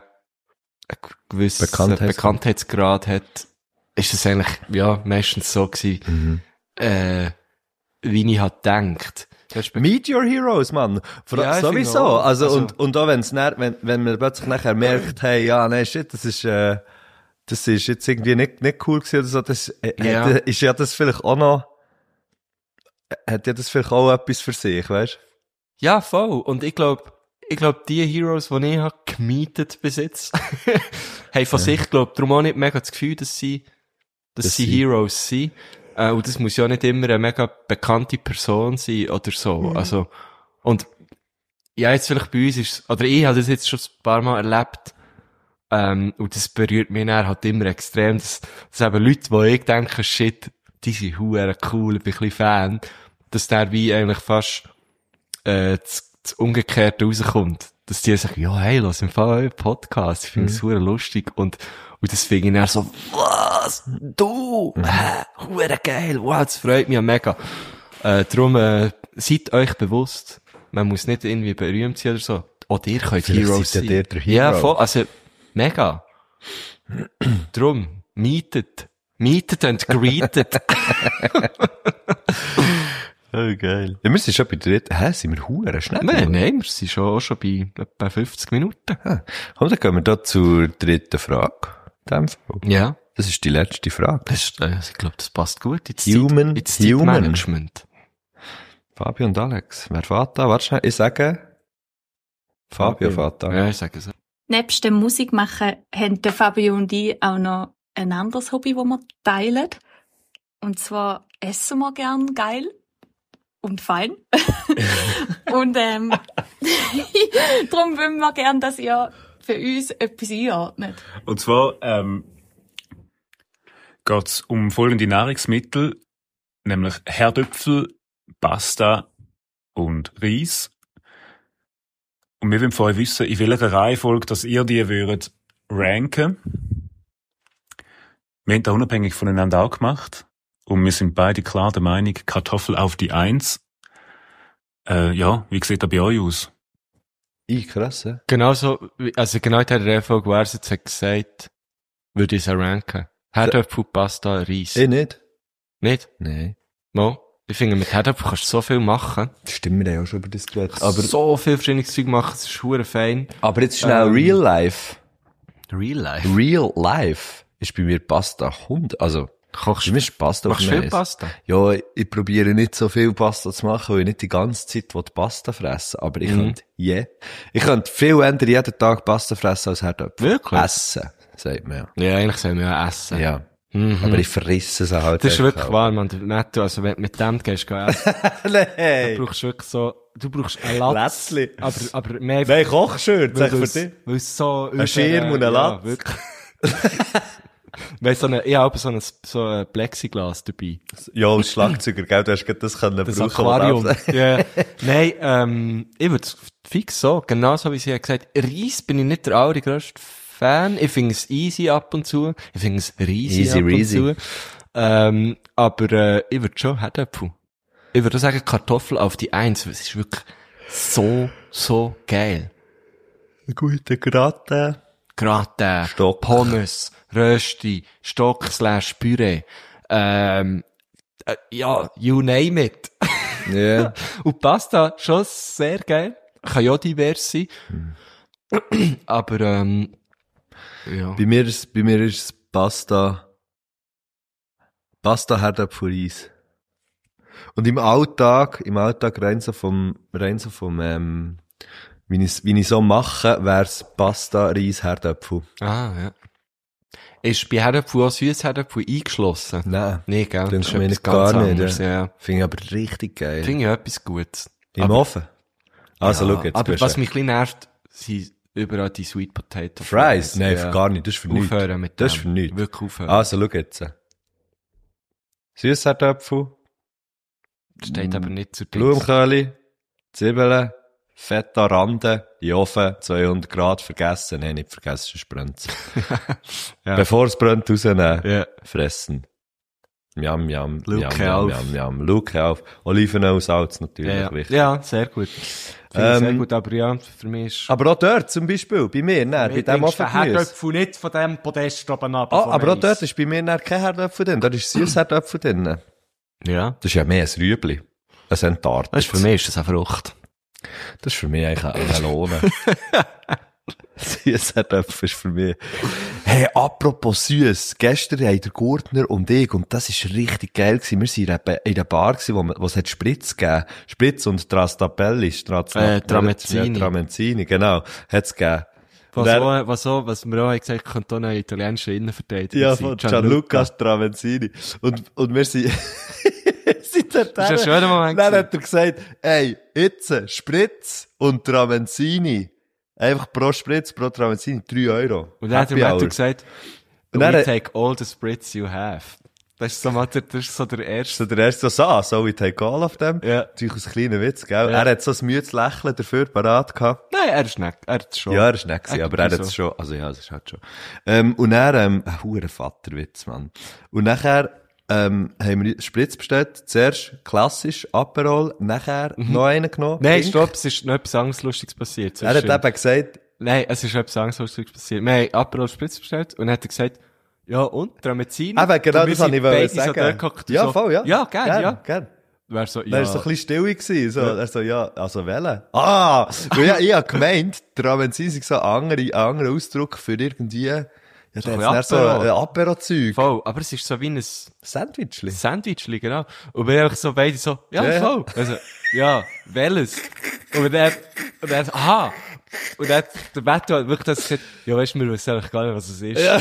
[SPEAKER 1] Bekanntheitsgrad hat, ist das eigentlich, ja, meistens so gewesen, wie ich halt gedacht.
[SPEAKER 2] Meet your heroes, Mann.
[SPEAKER 1] Ja,
[SPEAKER 2] sowieso.
[SPEAKER 1] auch.
[SPEAKER 2] Also, und auch wenn man plötzlich nachher merkt, hey, ja, nee, shit, das ist jetzt irgendwie nicht cool gewesen oder so, ist ja das vielleicht auch noch, hat ja das vielleicht auch etwas für sich, weißt?
[SPEAKER 1] Ja, voll. Und ich glaube, die Heroes, die ich habe gemietet bis jetzt, haben von sich, darum auch nicht mega das Gefühl, dass sie Heroes sind. Und das muss ja nicht immer eine mega bekannte Person sein oder so. Also, und, ja, jetzt vielleicht bei uns ist, oder ich habe das jetzt schon ein paar Mal erlebt, und das berührt mich dann halt immer extrem, dass eben Leute, wo ich denke, shit, die sind huere cool, ich bin ein bisschen Fan, dass der wie eigentlich fast, das Umgekehrte rauskommt. Dass die sagen, ja, hey, lass im Fall euren Podcast, ich finde es huere lustig, und das finde ich dann so, was? Du? Huere geil, wow, das freut mich ja mega. Darum, seid euch bewusst, man muss nicht irgendwie berühmt sein oder so. Auch ihr könnt
[SPEAKER 2] Vielleicht
[SPEAKER 1] Heroes
[SPEAKER 2] seid
[SPEAKER 1] sein.
[SPEAKER 2] ja der Hero.
[SPEAKER 1] Ja, voll, also, mega. Drum, mietet und greetet. Oh, geil.
[SPEAKER 2] Ja, wir sind schon bei der dritten. Sind wir huere schnell?
[SPEAKER 1] Nein, wir sind schon bei etwa 50 Minuten.
[SPEAKER 2] Komm, dann gehen wir da zur dritten Frage. In dem Fall.
[SPEAKER 1] Ja.
[SPEAKER 2] Das ist die letzte Frage.
[SPEAKER 1] Ich glaube, das passt gut ins
[SPEAKER 2] Human.
[SPEAKER 1] Zeitmanagement.
[SPEAKER 2] Fabio und Alex. Wer fährt da? Warte schnell, ich sage, Fabio fährt da.
[SPEAKER 1] Ja, ich sage so.
[SPEAKER 6] Nebst dem Musikmachen haben der Fabio und ich auch noch ein anderes Hobby, das wir teilen. Und zwar essen wir gern geil und fein. Und darum wollen wir gern, dass ihr für uns etwas einordnet.
[SPEAKER 5] Und zwar geht es um folgende Nahrungsmittel, nämlich Herdöpfel, Pasta und Reis. Und wir wollen von euch wissen, in welcher Reihenfolge, dass ihr die würdet ranken. Wir haben das unabhängig voneinander auch gemacht. Und wir sind beide klar der Meinung, Kartoffel auf die 1. Ja, wie sieht das bei euch aus?
[SPEAKER 2] Krass, ja.
[SPEAKER 1] Genauso, also genau in der Reihenfolge, wo er es jetzt hat gesagt, würde ich es auch ranken. Herdöpfel, Pasta, Reis.
[SPEAKER 2] Nicht?
[SPEAKER 1] Nicht?
[SPEAKER 2] Nein.
[SPEAKER 1] Mo? Ich finde, mit Herdöpfel kannst du so viel machen.
[SPEAKER 2] Stimmt, wir haben auch schon über das geredet.
[SPEAKER 1] Aber so viel verschiedenes Zeug machen, es ist verdammt fein.
[SPEAKER 2] Aber jetzt schnell Real Life.
[SPEAKER 1] Real life.
[SPEAKER 2] Real Life ist bei mir Pasta also,
[SPEAKER 1] Kochst
[SPEAKER 2] bei mir ist Pasta
[SPEAKER 1] machst
[SPEAKER 2] auf
[SPEAKER 1] du viel
[SPEAKER 2] Mais.
[SPEAKER 1] Pasta?
[SPEAKER 2] Ja, ich probiere nicht so viel Pasta zu machen, weil ich nicht die ganze Zeit Pasta fressen will. Aber ich könnte viel ändern jeden Tag Pasta fressen als Herdöpfel.
[SPEAKER 1] Wirklich?
[SPEAKER 2] Essen, sagt man ja.
[SPEAKER 1] Ja, eigentlich sollen wir ja essen.
[SPEAKER 2] Ja.
[SPEAKER 1] Mhm.
[SPEAKER 2] Aber ich frisse es halt.
[SPEAKER 1] Das ist
[SPEAKER 2] einfach
[SPEAKER 1] wirklich
[SPEAKER 2] auch.
[SPEAKER 1] wahr, man. Netto, also wenn du mit dem gehst, essen,
[SPEAKER 2] Nein.
[SPEAKER 1] du brauchst wirklich so, du brauchst einen Latz.
[SPEAKER 2] Lätzli.
[SPEAKER 1] Aber mehr
[SPEAKER 2] Nein, Kochschürze, sag
[SPEAKER 1] weil
[SPEAKER 2] für dich.
[SPEAKER 1] weil es so
[SPEAKER 2] Ein Schirm und ein Latz.
[SPEAKER 1] Ja, wirklich. Weil ich habe so ein Plexiglas dabei.
[SPEAKER 2] Ja, als Schlagzeuger, gell, du hast gerade das können
[SPEAKER 1] Das
[SPEAKER 2] brauchen.
[SPEAKER 1] Aquarium. Ja. Nein, ich würde es fix so, genauso wie sie hat gesagt. Reis bin ich nicht der allergrößte Fan. Ich finde es easy ab und zu. Ich finde es riesig
[SPEAKER 2] Easy,
[SPEAKER 1] ab und
[SPEAKER 2] reasy.
[SPEAKER 1] zu. Aber ich würde schon Herdöpfel. Ich würde sagen Kartoffel auf die 1. Es ist wirklich so geil.
[SPEAKER 2] Ein guter Gratin.
[SPEAKER 1] Gratin,
[SPEAKER 2] Stock.
[SPEAKER 1] Pommes, Rösti, Stock/Püree. Ja, you name it.
[SPEAKER 2] Ja.
[SPEAKER 1] Und Pasta, schon sehr geil. Kann ja divers sein. Aber, ja.
[SPEAKER 2] Bei mir ist es Pasta, Herdöpfel, Reis. Und im Alltag rein so vom, wie ich so mache, wär's Pasta, Reis, Herdöpfel.
[SPEAKER 1] Ah, ja. Ist bei Herdöpfel auch Süßherdöpfel eingeschlossen?
[SPEAKER 2] Nein.
[SPEAKER 1] Nee, gell?
[SPEAKER 2] Das ist mir
[SPEAKER 1] etwas
[SPEAKER 2] nicht gar
[SPEAKER 1] ganz
[SPEAKER 2] nicht,
[SPEAKER 1] anderes,
[SPEAKER 2] ja.
[SPEAKER 1] ja.
[SPEAKER 2] Finde ich aber richtig geil.
[SPEAKER 1] Finde ich etwas Gutes.
[SPEAKER 2] Im Ofen? Also,
[SPEAKER 1] Ja,
[SPEAKER 2] schau jetzt.
[SPEAKER 1] aber
[SPEAKER 2] du
[SPEAKER 1] was
[SPEAKER 2] hast
[SPEAKER 1] mich ein bisschen nervt, sind überall die Sweet Potato
[SPEAKER 2] Fries? Nein,
[SPEAKER 1] ja.
[SPEAKER 2] gar nicht. Das ist für nichts.
[SPEAKER 1] Aufhören mit
[SPEAKER 2] Das
[SPEAKER 1] dem.
[SPEAKER 2] ist für nichts.
[SPEAKER 1] Wirklich aufhören.
[SPEAKER 2] Also, schau jetzt. Süßherdöpfel,
[SPEAKER 1] Steht aber nicht zur
[SPEAKER 2] Blumenköhle, Zwiebeln, Feta Rande, in den Ofen, 200 Grad, vergessen. Nein, nicht vergessen, sonst brennt's.
[SPEAKER 1] Ja.
[SPEAKER 2] Bevor es brennt, rausnehmen,
[SPEAKER 1] Ja.
[SPEAKER 2] fressen. Yum, yum,
[SPEAKER 1] Luke
[SPEAKER 2] yum,
[SPEAKER 1] auf.
[SPEAKER 2] yum, yum. Luke auf. Olivenöl, Salz natürlich,
[SPEAKER 1] Ja,
[SPEAKER 2] wichtig.
[SPEAKER 1] ja, sehr gut. Finde ich sehr gut, aber ja, für mich ist...
[SPEAKER 2] Aber auch dort, zum Beispiel, bei mir, bei dem Ofengemüse.
[SPEAKER 1] Herdöpfel nicht von dem Podest oben ab.
[SPEAKER 2] Aber auch dort ist bei mir kein Herdöpfel drin, da ist Süßherdöpfel drin.
[SPEAKER 1] Ja.
[SPEAKER 2] Das ist ja mehr ein Rüebli. Ein Entartet.
[SPEAKER 1] Das ist für mich ist das eine Frucht.
[SPEAKER 2] Das ist für mich eigentlich eine Melone. Süßherdöpfel ist für mich. Hey, apropos süß. Gestern haben der Gurtner und ich, und das ist richtig geil gewesen. Wir waren in einer Bar gewesen, wo es hat Spritz gegeben. Spritz und Trastapelli.
[SPEAKER 1] Tramezzini.
[SPEAKER 2] Tramezzini, genau. Hat's gegeben. Und
[SPEAKER 1] Was wir auch gesagt haben, könnte auch ein italienischer Innenverteidiger
[SPEAKER 2] ja,
[SPEAKER 1] sein.
[SPEAKER 2] von Gianluca Tramezzini. Und wir sind, sind dort
[SPEAKER 1] Das ist ein schöner Moment
[SPEAKER 2] Dann
[SPEAKER 1] gewesen.
[SPEAKER 2] hat er gesagt, ey, jetzt Spritz und Tramezzini. Einfach pro Spritz, pro Tramezzini 3 Euro.
[SPEAKER 1] Und dann hat
[SPEAKER 2] Happy
[SPEAKER 1] der
[SPEAKER 2] Hour.
[SPEAKER 1] Matthew gesagt,
[SPEAKER 2] Und dann
[SPEAKER 1] we
[SPEAKER 2] hat-
[SPEAKER 1] take all the spritz you have. Das ist so der erste.
[SPEAKER 2] So der erste so we take all of them.
[SPEAKER 1] Ja.
[SPEAKER 2] Natürlich ein kleiner Witz, gell?
[SPEAKER 1] Ja.
[SPEAKER 2] Er hat so ein müdes Lächeln dafür parat gehabt.
[SPEAKER 1] Nein, er ist nicht. Er hat es schon.
[SPEAKER 2] Ja, er ist nicht gewesen,
[SPEAKER 1] Er
[SPEAKER 2] aber er
[SPEAKER 1] tut
[SPEAKER 2] hat es
[SPEAKER 1] so.
[SPEAKER 2] schon, also ja, das ist halt schon. Und dann, ein huere Vaterwitz, Mann. Und nachher, haben wir Spritz bestellt. Zuerst klassisch Aperol, nachher noch einen genommen.
[SPEAKER 1] Nein,
[SPEAKER 2] Pink.
[SPEAKER 1] stopp, es ist noch etwas anderes Lustiges passiert.
[SPEAKER 2] Er hat eben gesagt,
[SPEAKER 1] Nein, es ist etwas anderes Lustiges passiert. Wir haben Aperol Spritz bestellt und dann hat er gesagt, ja und, Tramezzini?
[SPEAKER 2] eben, genau
[SPEAKER 1] Und wir
[SPEAKER 2] das wollte
[SPEAKER 1] sind
[SPEAKER 2] ich
[SPEAKER 1] beide
[SPEAKER 2] sagen.
[SPEAKER 1] So dort gehockt und
[SPEAKER 2] Ja,
[SPEAKER 1] so,
[SPEAKER 2] voll, ja.
[SPEAKER 1] Ja, gern, ja.
[SPEAKER 2] Gern.
[SPEAKER 1] Wäre so,
[SPEAKER 2] Dann
[SPEAKER 1] ja.
[SPEAKER 2] war so ein bisschen still gewesen, so. Er so, ja, also wählen. Ah! Weil ja, ich hab gemeint, Tramezzini ist so ein anderer Ausdruck für irgendwie, ja,
[SPEAKER 1] So
[SPEAKER 2] da
[SPEAKER 1] ein
[SPEAKER 2] hat's so
[SPEAKER 1] Apero.
[SPEAKER 2] ein Apero-Zeug.
[SPEAKER 1] Voll, aber es ist so wie ein
[SPEAKER 2] Sandwichli.
[SPEAKER 1] Sandwichli, genau. Und wir einfach so beide so, ja,
[SPEAKER 2] Ja, ja.
[SPEAKER 1] voll. Also, ja, welches? Und dann, aha. Und dann hat der Matthew hat wirklich das gesagt, ja, weißt du, wir wissen eigentlich gar nicht, was es ist.
[SPEAKER 2] Ja.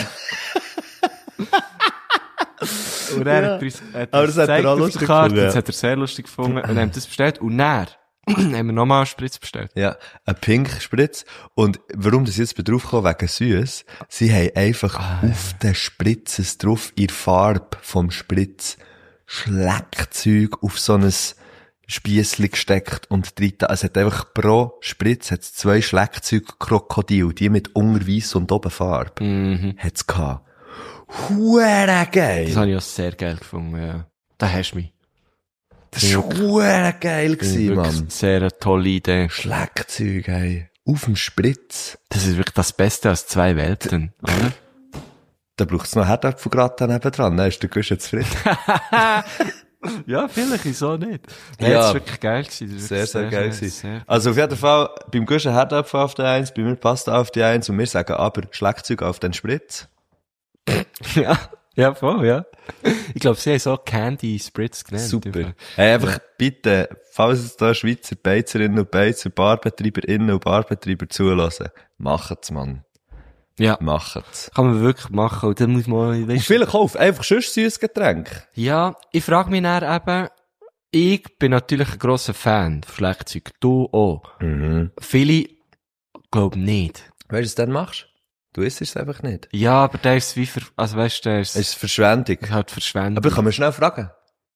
[SPEAKER 1] Und er
[SPEAKER 2] Ja.
[SPEAKER 1] hat uns,
[SPEAKER 2] Aber das hat er
[SPEAKER 1] gezeigt
[SPEAKER 2] auch
[SPEAKER 1] auf der
[SPEAKER 2] lustig
[SPEAKER 1] Karte,
[SPEAKER 2] gefunden,
[SPEAKER 1] das
[SPEAKER 2] ja.
[SPEAKER 1] hat er sehr lustig gefunden. Und haben das bestellt. Und dann haben wir nochmal einen Spritz bestellt.
[SPEAKER 2] Ja, ein Pink Spritz. Und warum das jetzt drauf kam, wegen süß, sie haben einfach auf den Spritzen drauf, in der Farbe vom Spritz, Schleckzeug auf so ein Spiessli gesteckt und drin. Es hat einfach pro Spritz hat's 2 Schleckzeug Krokodil, die mit unter weiss und oben Farbe. Hat's gehabt. Huere geil!
[SPEAKER 1] Das habe ich auch sehr geil gefunden, ja. Da hast du mich.
[SPEAKER 2] Das war huere geil gewesen,
[SPEAKER 1] Wirklich
[SPEAKER 2] Mann.
[SPEAKER 1] sehr eine tolle Idee.
[SPEAKER 2] Schleckzeug, ey. auf dem Spritz.
[SPEAKER 1] Das ist wirklich das Beste aus zwei Welten, oder?
[SPEAKER 2] Da braucht's noch Herdäpfelgratin nebendran, dann ist der Gusch zufrieden.
[SPEAKER 1] Ja, vielleicht so nicht.
[SPEAKER 2] Ja.
[SPEAKER 1] Ja, das war wirklich geil gewesen. Das ist
[SPEAKER 2] Sehr,
[SPEAKER 1] wirklich
[SPEAKER 2] sehr geil
[SPEAKER 1] sehr,
[SPEAKER 2] gewesen.
[SPEAKER 1] sehr-
[SPEAKER 2] Also auf jeden Fall, beim Gusch Herdäpfel auf der 1, bei mir Pasta auf die 1 und wir sagen aber Schlagzeug auf den Spritz.
[SPEAKER 1] Ja, ja, voll, ja. Ich glaube, sie haben so Candy Spritz genannt.
[SPEAKER 2] Super. Hey, einfach bitte, falls es da Schweizer Beizerinnen und Beizer, Barbetreiberinnen und Barbetreiber zulassen, macht's, Mann.
[SPEAKER 1] Ja,
[SPEAKER 2] Macht's.
[SPEAKER 1] kann man wirklich machen. Und dann muss man,
[SPEAKER 2] Und
[SPEAKER 1] weißt,
[SPEAKER 2] vielleicht kauft einfach sonst süßes Getränk.
[SPEAKER 1] ja, ich frage mich dann eben, ich bin natürlich ein grosser Fan von Schlagzeug. Du auch. Viele glauben nicht.
[SPEAKER 2] Weißt du, was du dann machst? Du isst es einfach nicht.
[SPEAKER 1] Ja, aber der ist wie also weißt du, der
[SPEAKER 2] Es ist Verschwendung.
[SPEAKER 1] ist halt verschwendet.
[SPEAKER 2] Aber ich kann mir schnell fragen.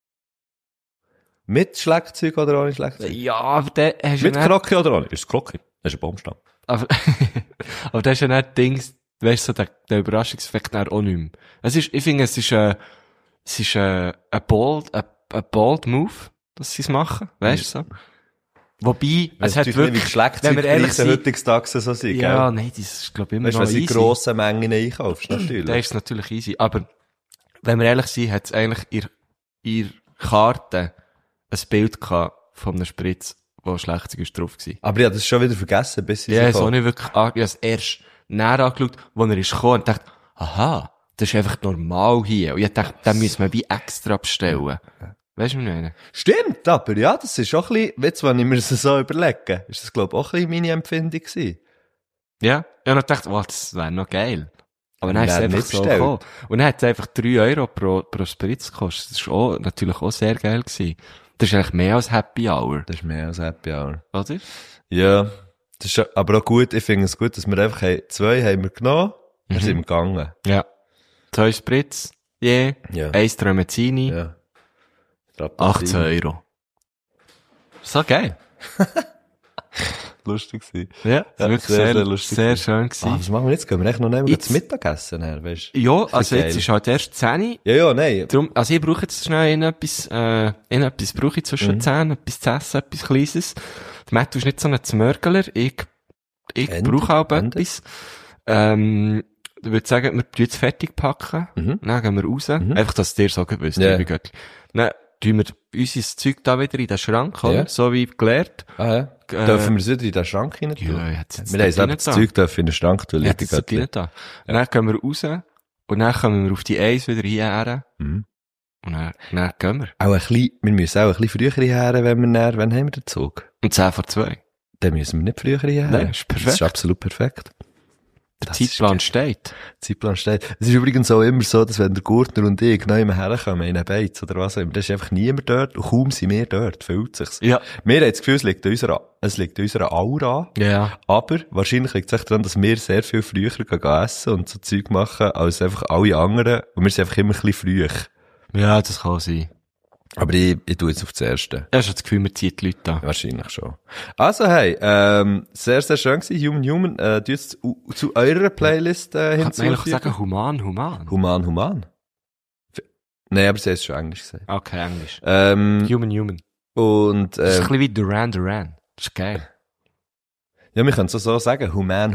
[SPEAKER 2] Mit Schlagzeug oder ohne Schlagzeug?
[SPEAKER 1] Ja, aber der hast
[SPEAKER 2] Mit
[SPEAKER 1] ja nicht,
[SPEAKER 2] Krocke oder ohne? Ist es Krocke? Das ist ein Baumstamm.
[SPEAKER 1] aber, aber der ist ja nicht Dings, weißt du, so der Überraschungseffekt dann auch nicht mehr. Ich finde, es ist ein bold Move, dass sie es machen, weißt du so. Wobei, es hat wirklich, wenn wir ehrlich sind,
[SPEAKER 2] heutzutage so sind,
[SPEAKER 1] ja,
[SPEAKER 2] gell?
[SPEAKER 1] nein, das ist, glaube ich, immer
[SPEAKER 2] Weißt du,
[SPEAKER 1] noch
[SPEAKER 2] wenn du in
[SPEAKER 1] easy.
[SPEAKER 2] grossen Mengen einkaufst,
[SPEAKER 1] Da
[SPEAKER 2] natürlich.
[SPEAKER 1] ist es natürlich easy. Aber, wenn wir ehrlich sind, hat es eigentlich ihr Karte ein Bild gehabt von einem Spritz, wo Schlagzeug ist drauf gewesen.
[SPEAKER 2] Aber ich habe das schon wieder vergessen, bis ich
[SPEAKER 1] Ja, ich habe auch nicht wirklich ich habe es erst näher angeschaut, wo er ist gekommen und dachte, aha, das ist einfach normal hier. Und ich dachte, den müssen wir wie extra bestellen. Weißt du, was ich meine?
[SPEAKER 2] Stimmt, aber ja, das ist auch ein bisschen, jetzt, wenn ich mir das so überlege, ist das, glaube ich, auch ein bisschen meine Empfindung gewesen.
[SPEAKER 1] Ja. Ich habe gedacht, wow, das wäre noch geil. Aber dann ist es
[SPEAKER 2] Wäre
[SPEAKER 1] einfach
[SPEAKER 2] nicht
[SPEAKER 1] so
[SPEAKER 2] bestellt.
[SPEAKER 1] gekommen. Und dann hat es einfach 3 Euro pro Spritz gekostet. Das ist auch, natürlich auch sehr geil gewesen. Das ist eigentlich mehr als Happy Hour,
[SPEAKER 2] Das ist mehr als Happy Hour.
[SPEAKER 1] oder?
[SPEAKER 2] Ja, das ist aber auch gut, ich finde es gut, dass wir einfach 2 haben wir genommen, dann sind wir gegangen.
[SPEAKER 1] Ja. 2 Spritz, je,
[SPEAKER 2] Ja.
[SPEAKER 1] 1 Tramezzini,
[SPEAKER 2] Ja.
[SPEAKER 1] 18 Euro. So geil.
[SPEAKER 2] Lustig gewesen.
[SPEAKER 1] Ja, das
[SPEAKER 2] Ja,
[SPEAKER 1] ist wirklich
[SPEAKER 2] sehr,
[SPEAKER 1] sehr,
[SPEAKER 2] sehr lustig
[SPEAKER 1] sehr
[SPEAKER 2] gewesen.
[SPEAKER 1] schön
[SPEAKER 2] Ah,
[SPEAKER 1] gewesen.
[SPEAKER 2] was machen wir jetzt? Gehen wir echt noch nicht
[SPEAKER 1] Jetzt-
[SPEAKER 2] zum Mittagessen her, weißt du?
[SPEAKER 1] Ja, also
[SPEAKER 2] geil.
[SPEAKER 1] jetzt ist halt erst 10 Uhr.
[SPEAKER 2] Ja, nein.
[SPEAKER 1] Darum, also ich brauche jetzt schnell etwas brauche ich zwischen 10, etwas zu essen, etwas Kleines. Der Matt ist nicht so ein Zmörgler, ich
[SPEAKER 2] Ende,
[SPEAKER 1] brauche auch
[SPEAKER 2] Ende.
[SPEAKER 1] etwas. Ich würde sagen, wir tun jetzt fertig packen, dann gehen wir raus. Einfach, dass ihr so gewusst,
[SPEAKER 2] Ja.
[SPEAKER 1] liebe Göttli. Dann tun wir unser Zeug da wieder in den Schrank, oder?
[SPEAKER 2] Ja.
[SPEAKER 1] So wie gelernt.
[SPEAKER 2] Ah, ja. Dürfen wir es wieder in den Schrank rein tun?
[SPEAKER 1] Ja, ich hätte es jetzt
[SPEAKER 2] Wir haben
[SPEAKER 1] dort
[SPEAKER 2] selber
[SPEAKER 1] rein
[SPEAKER 2] das
[SPEAKER 1] da.
[SPEAKER 2] Zeug dürfen in den Schrank tun,
[SPEAKER 1] Ich
[SPEAKER 2] liebe
[SPEAKER 1] hätte jetzt dort
[SPEAKER 2] Göttli.
[SPEAKER 1] rein da. Und dann gehen wir raus, und dann kommen wir auf die 1 wieder hierher.
[SPEAKER 2] Mhm.
[SPEAKER 1] Und dann gehen wir.
[SPEAKER 2] Auch ein bisschen, wir müssen auch ein bisschen früher hierher, wenn wir näher, wann haben wir den Zug?
[SPEAKER 1] Und 10 vor 2.
[SPEAKER 2] Dann müssen wir nicht früher hierher.
[SPEAKER 1] Nein, ist perfekt.
[SPEAKER 2] Das ist absolut perfekt.
[SPEAKER 1] Der
[SPEAKER 2] Das ist
[SPEAKER 1] Zeitplan
[SPEAKER 2] geil.
[SPEAKER 1] steht.
[SPEAKER 2] Der Zeitplan steht. Es ist übrigens auch immer so, dass wenn der Gurtner und ich neu herkommen in einen Beiz oder was auch immer, da ist einfach niemand dort und kaum sind wir dort, fühlt sich's.
[SPEAKER 1] Ja.
[SPEAKER 2] Wir haben das Gefühl, es liegt an unserer Aura,
[SPEAKER 1] Ja.
[SPEAKER 2] aber wahrscheinlich liegt es echt daran, dass wir sehr viel früher gehen essen und so Zeug machen, als einfach alle anderen und wir sind einfach immer ein bisschen früh.
[SPEAKER 1] Ja, das kann sein.
[SPEAKER 2] Aber ich tue jetzt auf das Erste.
[SPEAKER 1] Ich habe schon das Gefühl, wir ziehen die Leute an.
[SPEAKER 2] Wahrscheinlich schon. Also, hey, sehr, sehr schön gewesen. Human, du jetzt zu eurer Playlist,
[SPEAKER 1] Kann man eigentlich
[SPEAKER 2] hinzufügen.
[SPEAKER 1] sagen, human?
[SPEAKER 2] Human. Nein, aber sie hat es schon Englisch gesagt.
[SPEAKER 1] Okay, Englisch.
[SPEAKER 2] Und,
[SPEAKER 1] Das ist ein bisschen wie Duran. Das ist geil.
[SPEAKER 2] ja, wir können es so sagen. Human.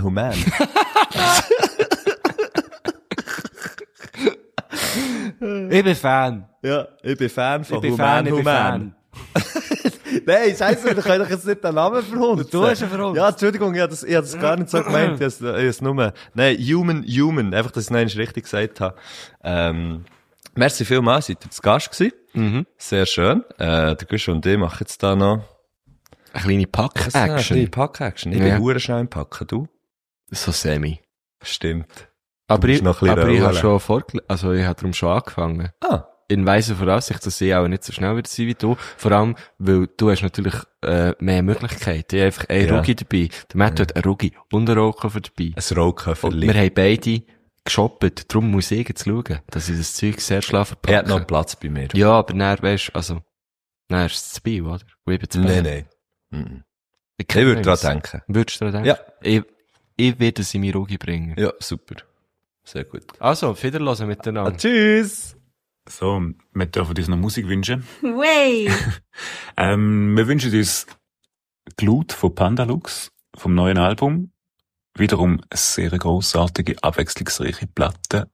[SPEAKER 1] Ich bin Fan.
[SPEAKER 2] Ja, ich bin Fan von
[SPEAKER 1] Ich bin
[SPEAKER 2] Human.
[SPEAKER 1] Fan.
[SPEAKER 2] Nein, scheiße, wir können doch jetzt nicht den Namen verhunzen.
[SPEAKER 1] Du hast ihn verhunzt.
[SPEAKER 2] Ja, Entschuldigung, ich hab das gar nicht so gemeint. Ich hab's nur, nein, Human. Einfach, dass ich es noch richtig gesagt habe. Merci vielmals, seid ihr zu Gast gewesen.
[SPEAKER 1] Mhm.
[SPEAKER 2] Sehr schön. Der Gusch und ich machen jetzt da noch
[SPEAKER 1] Eine kleine
[SPEAKER 2] Eine
[SPEAKER 1] Pack-Action.
[SPEAKER 2] Pack-Action. Ich
[SPEAKER 1] Ja.
[SPEAKER 2] bin hure schnell im Packen, du?
[SPEAKER 1] So semi.
[SPEAKER 2] Stimmt.
[SPEAKER 1] Aber
[SPEAKER 2] musst
[SPEAKER 1] ich,
[SPEAKER 2] noch ein bisschen
[SPEAKER 1] aber ich habe
[SPEAKER 2] rollen.
[SPEAKER 1] schon also ich habe darum schon angefangen.
[SPEAKER 2] Ah.
[SPEAKER 1] In weiser Voraussicht, dass ich auch nicht so schnell wieder sein wie du. Vor allem, weil du hast natürlich, mehr Möglichkeiten. Ich habe einfach einen
[SPEAKER 2] Ja.
[SPEAKER 1] Rugi dabei. Der Matt hat einen Rugi und einen Rauchkoffer dabei.
[SPEAKER 2] Ein
[SPEAKER 1] Und
[SPEAKER 2] Rollköfferli.
[SPEAKER 1] wir haben beide geshoppt. Darum muss ich jetzt schauen, dass ich das Zeug sehr schnell
[SPEAKER 2] Er hat
[SPEAKER 1] verpacke.
[SPEAKER 2] noch Platz bei mir.
[SPEAKER 1] Ja, aber dann, weisst, also, dann ist es zu Biel, oder? Und ich bin zu Bern.
[SPEAKER 2] Nein. Mhm.
[SPEAKER 1] Ich
[SPEAKER 2] Ich würde dran denken.
[SPEAKER 1] Würdest du dran denken?
[SPEAKER 2] Ja.
[SPEAKER 1] Ich werde sie mir Rugi bringen.
[SPEAKER 2] Ja, super. Sehr gut.
[SPEAKER 1] Also, auf Wiederhören miteinander.
[SPEAKER 2] Tschüss!
[SPEAKER 5] So, wir dürfen uns noch Musik wünschen.
[SPEAKER 6] Way!
[SPEAKER 5] Wir wünschen uns Glut von Pandalux vom neuen Album. Wiederum eine sehr grossartige, abwechslungsreiche Platte.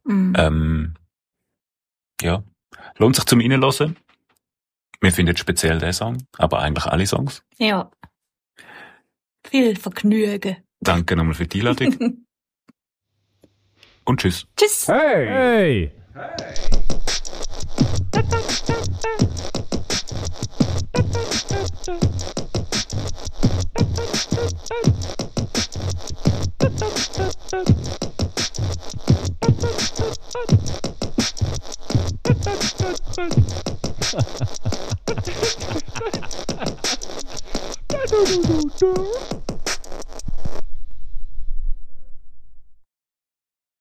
[SPEAKER 5] Ja. Lohnt sich zum Reinhören. Wir finden speziell den Song, aber eigentlich alle Songs.
[SPEAKER 6] Ja. Viel Vergnügen.
[SPEAKER 5] Danke nochmal für die Einladung. Und tschüss.
[SPEAKER 6] Tschüss.
[SPEAKER 7] Hey! Hey!